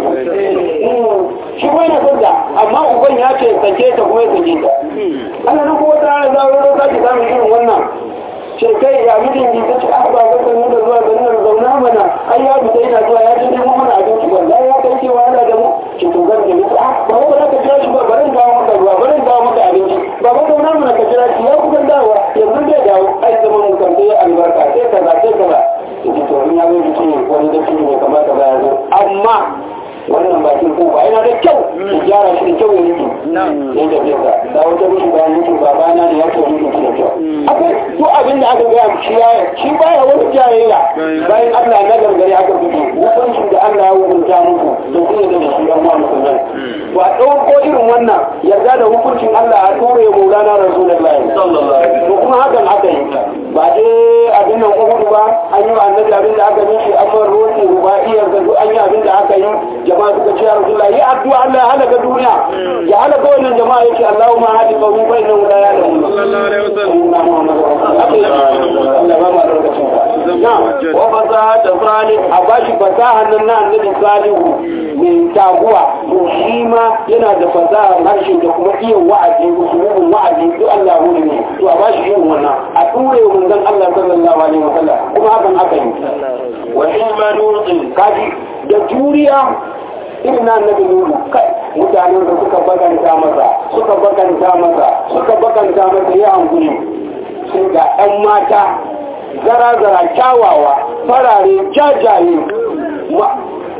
shi wai na sanda amma uban ya ce sake ta kuma ya sake ta ana nan kuma ta hana zauro ta ki samun irin wannan ce kai ya mijin ji ta ce aka ba ka sanu da zuwa ganin zauna mana ai ya fita yana zuwa ya ce nemo mana abinci wallahi ya kai cewa yana da mu ce to zan gani ta ba ba za ka jira shi ba barin dawo maka ruwa barin dawo maka abinci ba ba zauna mana ka jira shi ya kuka dawo yanzu zai dawo ai zaman mu kan sai albarka sai kaza sai kaza ce to in ya zo ki ce wani da shi ne kamar kaza ya zo amma wannan bakin kofa yana da kyau ku gyara shi da kyau ya yi ya tafi ka da wata mishi bayan yake babana ne ya ce wani mutu da kyau akwai to abin da aka gaya shi ya shi baya wani jayayya bayan Allah na gargari aka fito hukuncin da Allah ya hukunta muku da kuma da shi yan uwa musulmai to a ɗauko irin wannan yarda da hukuncin Allah a ture maulana rasulullahi sallallahu alaihi wasallam to kuma hakan aka yi ba dai abin nan uhudu ba an yi wa annabi abin da aka mishi amma roƙi rubaiyar da an yi abin da aka yi jama'a suka ce ya rasulullah yi addu'a Allah ya halaka duniya ya halaka wannan jama'a yake Allahumma hadi qawmi fa innahu la ya'lamu sallallahu alaihi wasallam Allah ba ma lokacin na wa fasaha ta salih a bashi fasaha nan na annabi salihu mai taguwa to shi ma yana da fasaha harshe da kuma iya wa'azi usulun wa'azi duk Allah hu ne to a bashi irin wannan a ture manzon Allah sallallahu alaihi wasallam kuma hakan aka yi wa ilma kaji da juriya irin na annabi Nuhu kai mutanen da suka bakanta masa suka bakanta masa suka bakanta masa ya hankuli sai ga ɗan mata zara-zara kyawawa farare jajaye ma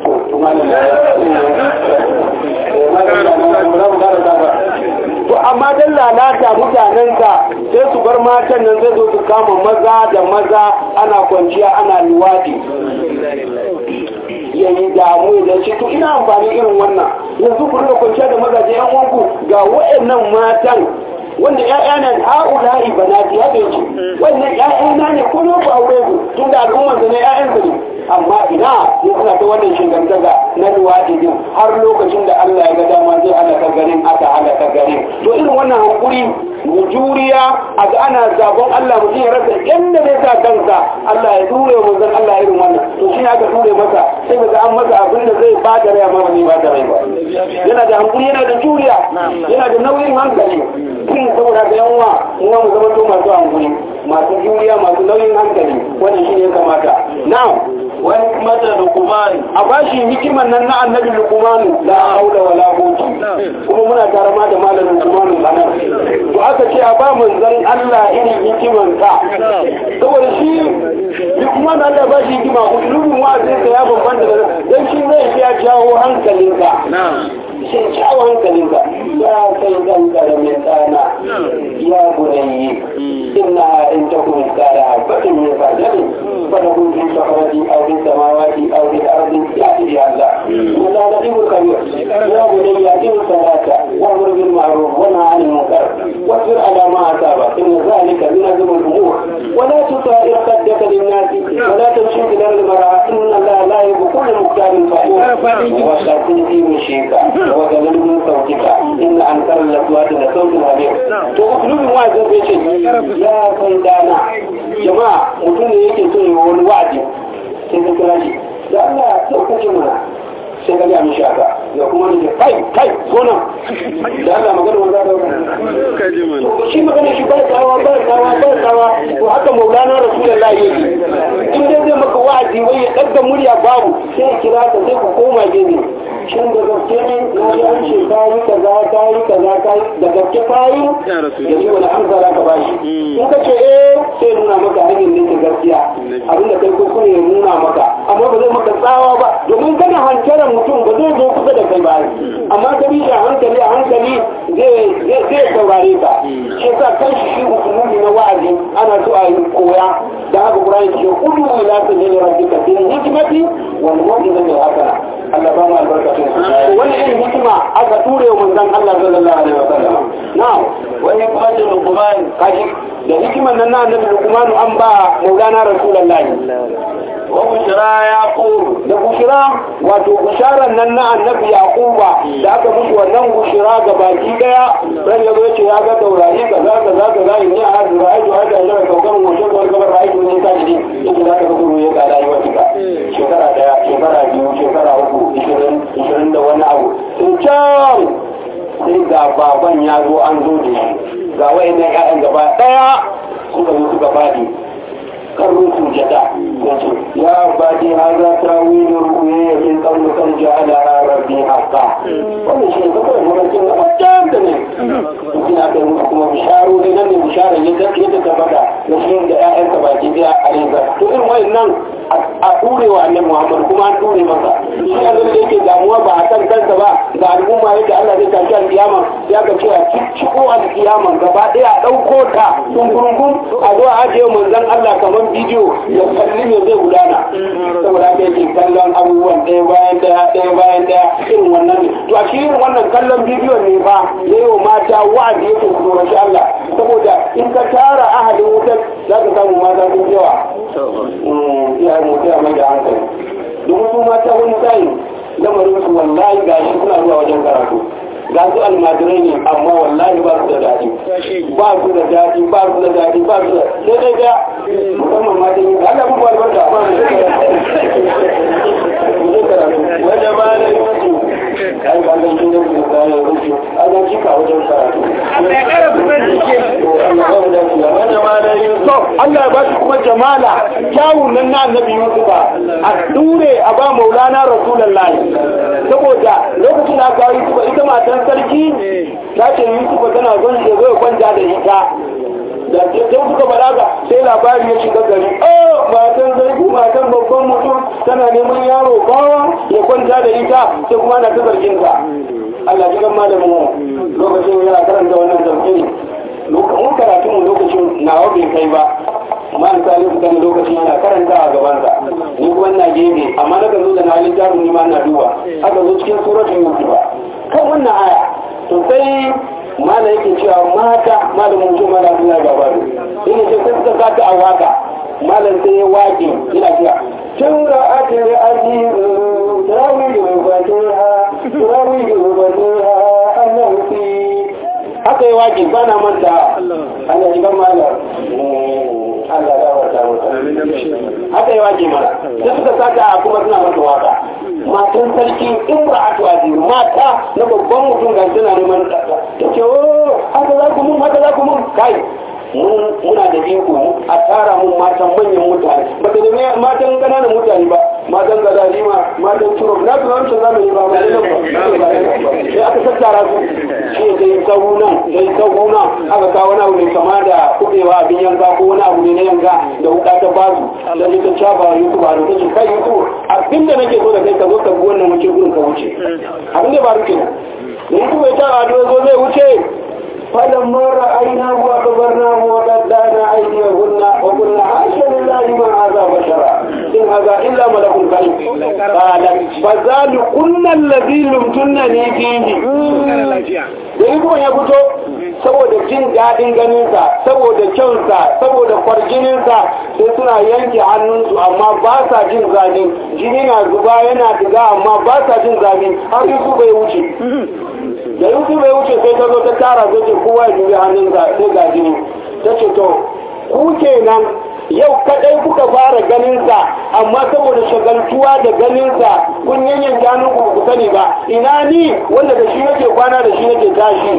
to amma dan lalata mutanenka sai su bar matan nan zai zo su kama maza da maza ana kwanciya ana luwadi ya yi damu da shi to ina amfani irin wannan yanzu ku rika kwanciya da mazaje yan uwanku ga waɗannan matan wanda ƴaƴa na ha'ula'i banati haka yake wannan ƴaƴana ne ko ne ku aure ku tunda al'ummar da ne ƴaƴan su ne amma ina sai suna ta wannan shingantaga na luwaɗi din har lokacin da Allah ya ga dama zai halaka garin aka halaka garin to irin wannan hankuri mu juriya a ga ana zabon Allah mutum ya rasa inda zai sa kansa Allah ya dure mu zan Allah irin wannan to shi aka dure masa sai ga an masa abin da zai ba da rai amma ba ba da rai ba yana da hankuri yana da juriya yana da nauyin hankali kin saboda saboda ga yanwa mu mu zama to masu hankali masu juriya masu nauyin hankali wannan shi ne kamata na'am wani mata lukuman a bashi hikiman nan na annabi lukuman la haula wala quwwata kuma muna tare ma da malamin lukuman anan to aka ce a ba manzon Allah irin hikiman ka saboda shi lukuman Allah ba shi hikima usulubin wa'azin sa ya bambanta dan shi zai ya jawo hankalinka shi jawo hankalinka ya kai dan karamin dana ya burayi inna in takun qala bakin ya fadali فنقول في الصخرة أو في السماوات أو في الأرض يأتي بها الله ولا نقيم الكبير يا بني يأتي الصلاة وأمر بالمعروف ونهى عن المنكر واصبر على ما أصابك إن ذلك من عزم الأمور ولا تطائر خدك للناس ولا تمشي في الأرض مرعى إن الله لا يحب كل مختار فخور وخاتم في مشيك وكذل من صوتك إن أنكر الأصوات لصوت الحبيب تقولون ما زال يا سيدانا جماعة mutum ne yake so yi wani wa'adi sai ka kira shi da Allah ya kace mana sai ka ga mishi haka ya kuma ne kai kai gona da Allah magana wanda da wannan kaje mana to shi magana shi bai tsawa bai tsawa bai tsawa to haka Maulana Rasulullahi yake in dai zai maka wa'adi wai ya daga murya babu sai kira ka sai ku koma gebe shin da gaske ne na ji an ce kayi kaza kayi kaza kayi da gaske kayi da shi wani amsa za ka bashi in ka ce eh sai nuna maka hanyar ne ta gaskiya abinda kai kuskure ya nuna maka amma ba zai maka tsawa ba domin kana hankalar mutum ba zai zo kusa da kai ba amma ka bi shi a hankali a hankali zai saurare ka shi sa kan shi shi usulubi na wa'azi ana so a yi koya da haka Qur'ani ce kudu ila sabili rabbika bil hikmati wal mau'izati hasana Allah ba mu albarka wannan irin hikima aka ture wa manzon Allah sallallahu alaihi wasallam na'am wani kwaje lukuman kaji da hikiman nan na annabi Luqman an ba Maulana Rasulullahi wa bushra yaqub da bushra wato busharan nan na annabi Yaquba da aka mushi wannan bushra ga baki daya ran yazo yace ya ga taurari kaza kaza kaza ne a hadura ajo hada ila kaukan wajen kawar gabar ajo ne ta ji in da ka gudu ya ga rayuwa tika shekara daya shekara biyu shekara uku ishirin da wani abu sun can sai ga baban ya zo an zo da shi ga wayannan ƴaƴan gaba daya suka yi suka fadi karnu sujada yace ya badi haza tawilu ru'ya min qabl kan ja'ala rabbi haqa wannan shi ne kuma wannan na wajen da ne ina da kuma bisharu ne nan ne bishara ne da yake tabbata da shi da ƴaƴan ka baki daya a rinka to irin wayannan a ture wa annabi Muhammad kuma an ture masa shi ne da yake damuwa ba a kan kansa ba ga al'umma yadda Allah zai tashi al-kiyama ya ga cewa ciko al-kiyama gaba daya a dauko ta tungurungun a zo a ajiye manzon Allah kamar bidiyo ya kalli me zai gudana saboda haka yake kallon abubuwan ɗaya bayan ɗaya ɗaya bayan ɗaya irin wannan ne to a shi irin wannan kallon bidiyon ne ba ya yi wa mata wa'adi yake tsoron shi Allah saboda in ka tara ahadin wutar za ka samu mata sun yawa ya mutu a mai da hankali domin su mata wani sayin lamarin su wallahi ga shi suna zuwa wajen karatu ga su almajirai ne amma wallahi ba su da daɗi ba su da daɗi ba su da daɗi ba su da sai dai ga musamman ma dai Allah mun ba albarka amma mu karatu wajen ba da yusu kai ba da yin da da yusu a ga shi ka wajen karatu Allah ya kara kuma dike wajen ba da yusu Allah ya ba shi kuma jamala kyawun nan na annabi Yusuf a dure a ba Maulana Rasulullahi saboda lokacin da aka yi Yusuf ita matan sarki ta ce Yusuf tana son ya zo ya kwanta da ita da sai suka balaga sai labari ya shiga gari oh matan sarki matan babban mutum tana neman yaro bawa ya kwanta da ita sai kuma ana ta zargin ta Allah ji gan malamin mu lokacin yana karanta wannan tafsiri lokacin karatu mu lokacin nawa bai kai ba amma an sale su kan lokacin yana karanta a gabansa ni kuma ina gefe amma na kan zo da na littafin ni ma na duba aka zo cikin suratul yusuf kan wannan aya to sai mala yake cewa mata malamin mutum mala suna gaba da ina ce sai suka kata a waka malam sai ya waƙe ina cewa tun ra'atin azizu turawi da rubatuha turawi da rubatuha annabi haka ya waƙe ba na manta Allah ya ga malam Allah ya wata mata haka ya waƙe mana sai suka kata a kuma suna mata waka matan sarki imra'atu aziz mata na babban mutum ga suna neman ta ce oh haka za ku mun haka za ku mun kai muna da iko a tara mun matan manyan mutane ba da matan ƙananan mutane ba matan gazalima matan turok na su wancan zamani ba mai nan ba sai aka tattara su shi dai sahu nan dai sahu nan aka kawo wani abu mai kama da kubewa abin yanka ko wani abu ne na yanka da wuka ta basu da ne ta shafa yusuf a lokacin kai yusuf abin da nake so da kai ka zo ka bi wannan wuce gurin ka wuce abin da ba ruke nan da yusuf ya tara ado zo zai wuce فلما رأيناه وأخبرناه وقدانا أيديهن وقلنا حاشا لله ما هذا بشرا إن هذا إلا ملك كريم قال فذلكن الذي لمتنني فيه da yi kuma ya fito saboda jin daɗin ganinsa saboda kyansa saboda kwarjininsa sai suna yanke hannunsu amma ba sa jin zafi jini na zuba yana diga amma ba sa jin zafi har yi su bai wuce da yi bai wuce sai ta zo ta tara zai ce kowa ya juya hannunsa sai ga jini ta ce to ku kenan yau kadai kuka fara ganinsa amma saboda shagaltuwa da ganinsa kun yanyan hannun ku ku sani ba ina ni wanda da shi nake kwana da shi nake tashi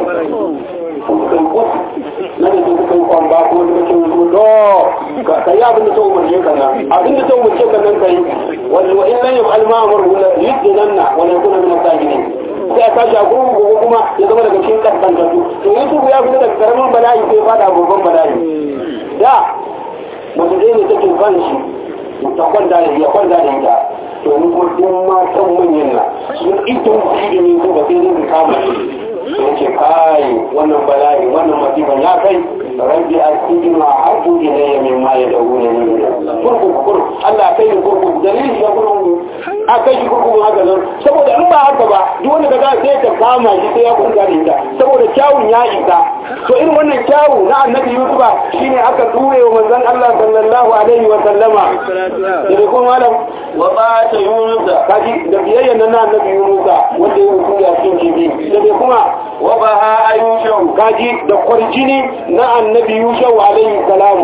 na da su kai kwan ba ko da kake wuto ka kai abin da ta umarce ka nan abin da ta umarce ka nan kai wani wa in lam yaf'al ma amru yuddanna wa la yakuna min as-sajidin sai a tashi a gurin gobe kuma ya zama daga cikin kaskantattu to yusuf ya fita daga karamin bala'i sai fada babban bala'i da mace dai ne take ban shi ta kwanta da ya kwanta da ita to ni ko duk matan manyan na sun ito shi ne ko ba sai zai kama shi sai ce kai wannan bala'i wannan masifan ya kai rabbi asijin ma habu ilayya mimma yad'una ni kurkuku kurkuku Allah kai ni kurkuku dalilin ya kurkuku a kai shi kurkuku haka nan saboda in ba haka ba duk wanda kaga sai ta kama shi sai ya kunta da ita saboda kyawun ya isa to irin wannan kyawu na annabi Yusufa shine aka ture wa manzon Allah sallallahu alaihi wa sallama da kuma malam wa ba ta Yunusa kaji da biyayya nan na annabi Yunusa wanda ya rubuta a cikin jibi da kuma wa ba ayyusha kaji da kwarjini na annabi Yusuf alaihi salamu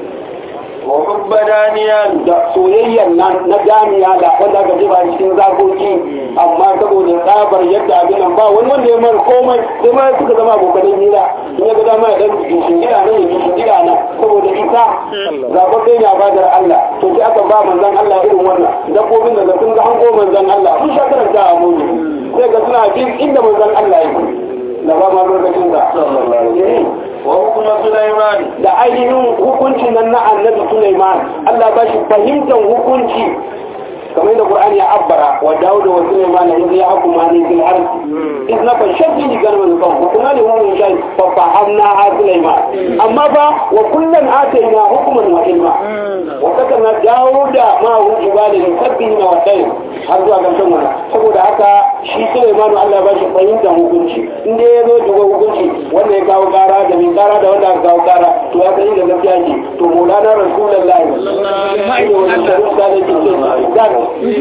wa hubba daniyan da soyayyan nan na daniya da wanda aka jiba cikin zakoki amma saboda tsabar yadda abin nan ba wani wanda ya mara komai sai ma suka zama abokanin hira in ya ga dama ya dan gishin gida nan ya gishin gida nan saboda isa zaɓar kai ne a badar Allah to sai aka ba manzan Allah irin wannan dabbobin da sun ga hanko manzan Allah sun sha karanta a muni sai ga suna bin inda manzan Allah yake da ba ma lokacin da wa hukumar Sulaiman da ainihin hukunci nan na annabi Sulaiman Allah ba shi fahimtar hukunci kamar yadda Qur'ani ya abbara wa Dawud wa Sulaiman in ya hukuma ne fil ard in na fa shaddi ni garman kan hukuma ne mun shi fa fahamna ha Sulaiman amma fa wa kullan atayna hukman wa ilma wa kana Dawud ma hu ibali sabbina wa tayyib har zuwa ga wannan saboda haka shi Sulaiman Allah ba shi fahimtar hukunci inda ya zo duba hukunci wanda ya kawo kara da mai kara da wanda aka kawo kara to ya sani da gaskiya ne to Maulana Rasulullahi sallallahu alaihi wasallam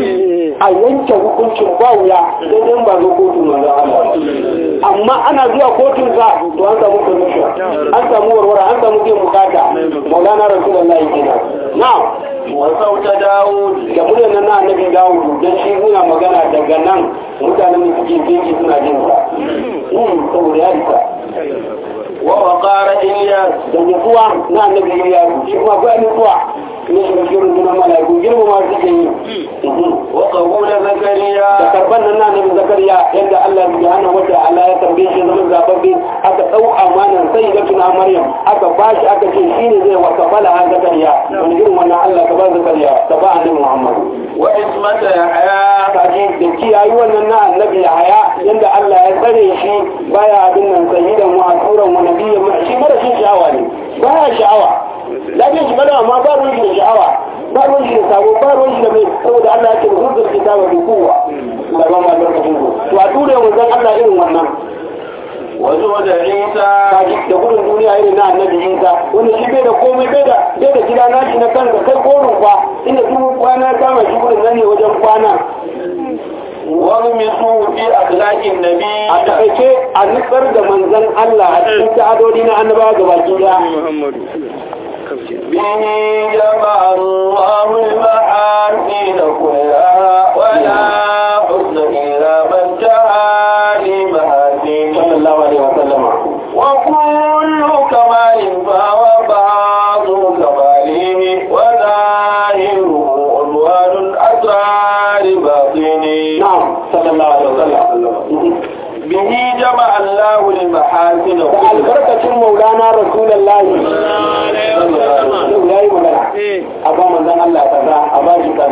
a yanke hukuncin ba wuya sai dai ba zo kotun manzo Allah amma ana zuwa kotun sa to an samu commission an samu warwara an samu biyan bukata Maulana Rasulullahi kenan na'am wa sauta Dawud da muryar nan na annabi Dawud dan shi yana magana daga nan mutanen da suke jinki suna jin sa mm saboda ya isa wa waqara Ilyas da mutuwa na annabi Ilyas shi kuma ba mutuwa ne shi shirin duna malaiku girma ma suke yi wa qawla Zakariya da karban nan na annabi Zakariya yadda Allah subhanahu wa ta'ala ya tambaye shi zaman zababbe aka dau amanan sai da tuna Maryam aka bashi aka ce shine zai wasa bala ha Zakariya wani irin wannan Allah ka ba Zakariya ka ba annabi Muhammad wa ismata Yahya kaji da kiyayi wannan na annabi Yahya yanda Allah ya tsare shi baya abin nan sayyidan wa asuran wa nabiyyan shi mara shi sha'awa ne baya sha'awa lafiyar shi bala amma ba ruwan shi da sha'awa ba ruwan shi da sabo ba ruwan shi da mai saboda Allah ya ce da hujjar kitaba bi kowa da ba ma lokacin ko to a dure wanzan Allah irin wannan wato da Isa kaji da gudun duniya irin na annabi Isa wanda shi bai da komai bai da bai da gida nashi na kansa kai korun fa inda duk kwana kama shi gudun nan ne wajen kwana wani misu fi akhlaqin nabi a takaice a nutsar da manzon Allah a cikin ta'adodi na annabawa gabaki daya Muhammadu به جمع الله المحاسن كلها ولا حزن إلا من جاء لمحاسن صلى الله عليه وسلم وكل كمال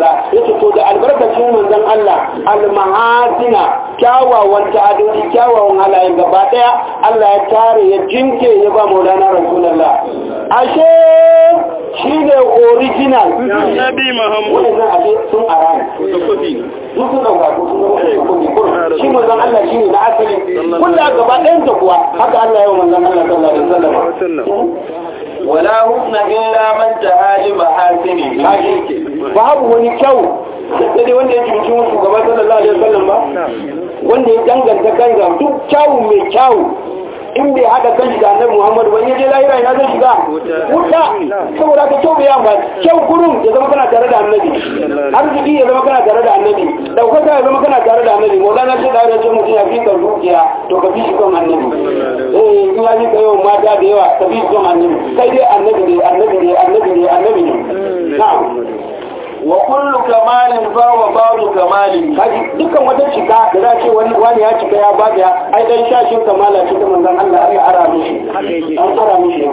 kaza yace to da albarkacin manzon Allah almahasina kyawawan ta'adodi kyawawan halaye gaba daya Allah ya tare ya jinke ya ba maulana rasulullah ashe shi ne original nabi muhammad wannan ashe sun arani sun sun dauka sun dauka shi manzon Allah shi ne na asali kullu gaba ɗayan ta kuwa haka Allah ya yi manzon Allah sallallahu alaihi wasallam wala husna illa man ta'ali mahasini babu wani kyau sai dai wanda ya cuci musu gaba sallallahu alaihi wasallam ba wanda ya danganta kansa duk kyawu mai kyawu in bai haɗa kan shi da annabi Muhammad wani ya je lahira ina zai shiga wuta saboda ka kyau bai yamba kyau gurin ya zama kana tare da annabi arziki ya zama kana tare da annabi daukaka ya zama kana tare da annabi maulana ce da ya ce mutum ya fi ka dukiya to ka fi shi kan annabi eh in ya fi ka yawan mata da yawa ka fi shi kan annabi kai dai annabi ne annabi ne annabi ne annabi ne na'am wa kullu kamalin fa wa ba'du kamalin kaji dukkan wata cika da za ce wani wani ya cika ya ba da ai dan shashin kamala ce ta manzon Allah ya ara mishi an ara mishi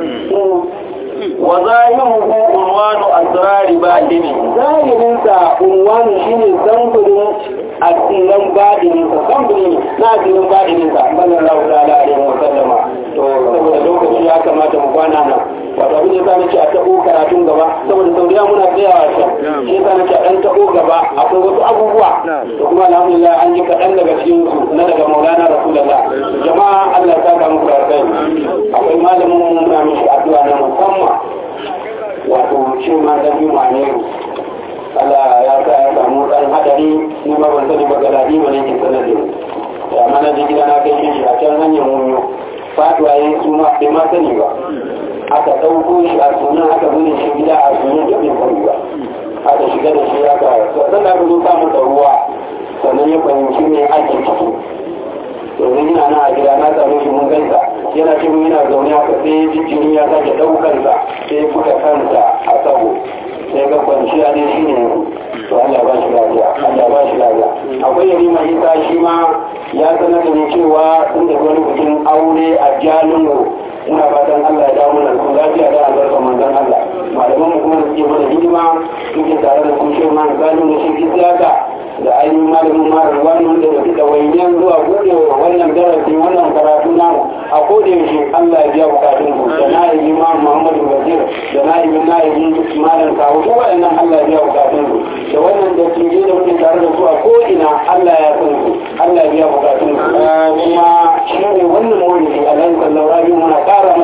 wa zahiruhu unwanu asrari batini zahirin sa unwanu shine zamburin asiran badinin sa zamburin na asiran badinin sa sallallahu ta'ala alaihi wa sallama to saboda lokaci ya kamata mu kwana nan wato abin da nake a tabo karatun gaba saboda sauriya muna tsayawa can shi yasa nake a dan tabo gaba akwai wasu abubuwa to kuma alhamdulillah an ji kaɗan daga cikin su na daga maulana rasulullah jama'a Allah ya saka muku da alkhairi akwai malamin mu muna mishi addu'a na musamman wato shi ma da bi ma ne Allah ya sa ya samu dan hadari ni ma ban sani ba galadi ba ne ke sanadin ya mana da gida na kai shi a can hanyar munyo faduwa yayin su ma bai ma sani ba aka ɗauko shi a sunan aka zuwa shi gida a sunan da bai sani ba aka shiga da shi aka sannan aka zo samun da ruwa sannan ya fahimci ne ake ciki domin yana na a gida na same shi mun gaisa yana ce mun yana zaune haka sai jijjini ya sake ɗaukansa sai ya buga kansa a sabo sai ga kwanciya ne shi ne to Allah ba shi lafiya Allah ba shi lafiya akwai yari mai isa shi ma ya sanar da ni cewa sun da wani bikin aure a Jalingo muna fatan Allah ya dawo mana su lafiya da albarka manzon Allah malaman mu kuma suke mana hidima suke tare da su shi ma galin da shi siyasa da ainihin malamin marar wani wanda da suka wayan zuwa buɗe wannan darasi wannan karatu namu a kodayaushe Allah ya biya bukatun ku da na'ibi ma Muhammadu Bazir da na'ibi na'ibi malam kawo ko waɗannan Allah ya biya bukatun ku da wannan da ke da muke tare da su a ko'ina Allah ya san ku Allah ya biya bukatun ku kuma shi ne wannan mawuni Allah ya sallallahu alaihi wa sallam muna ƙara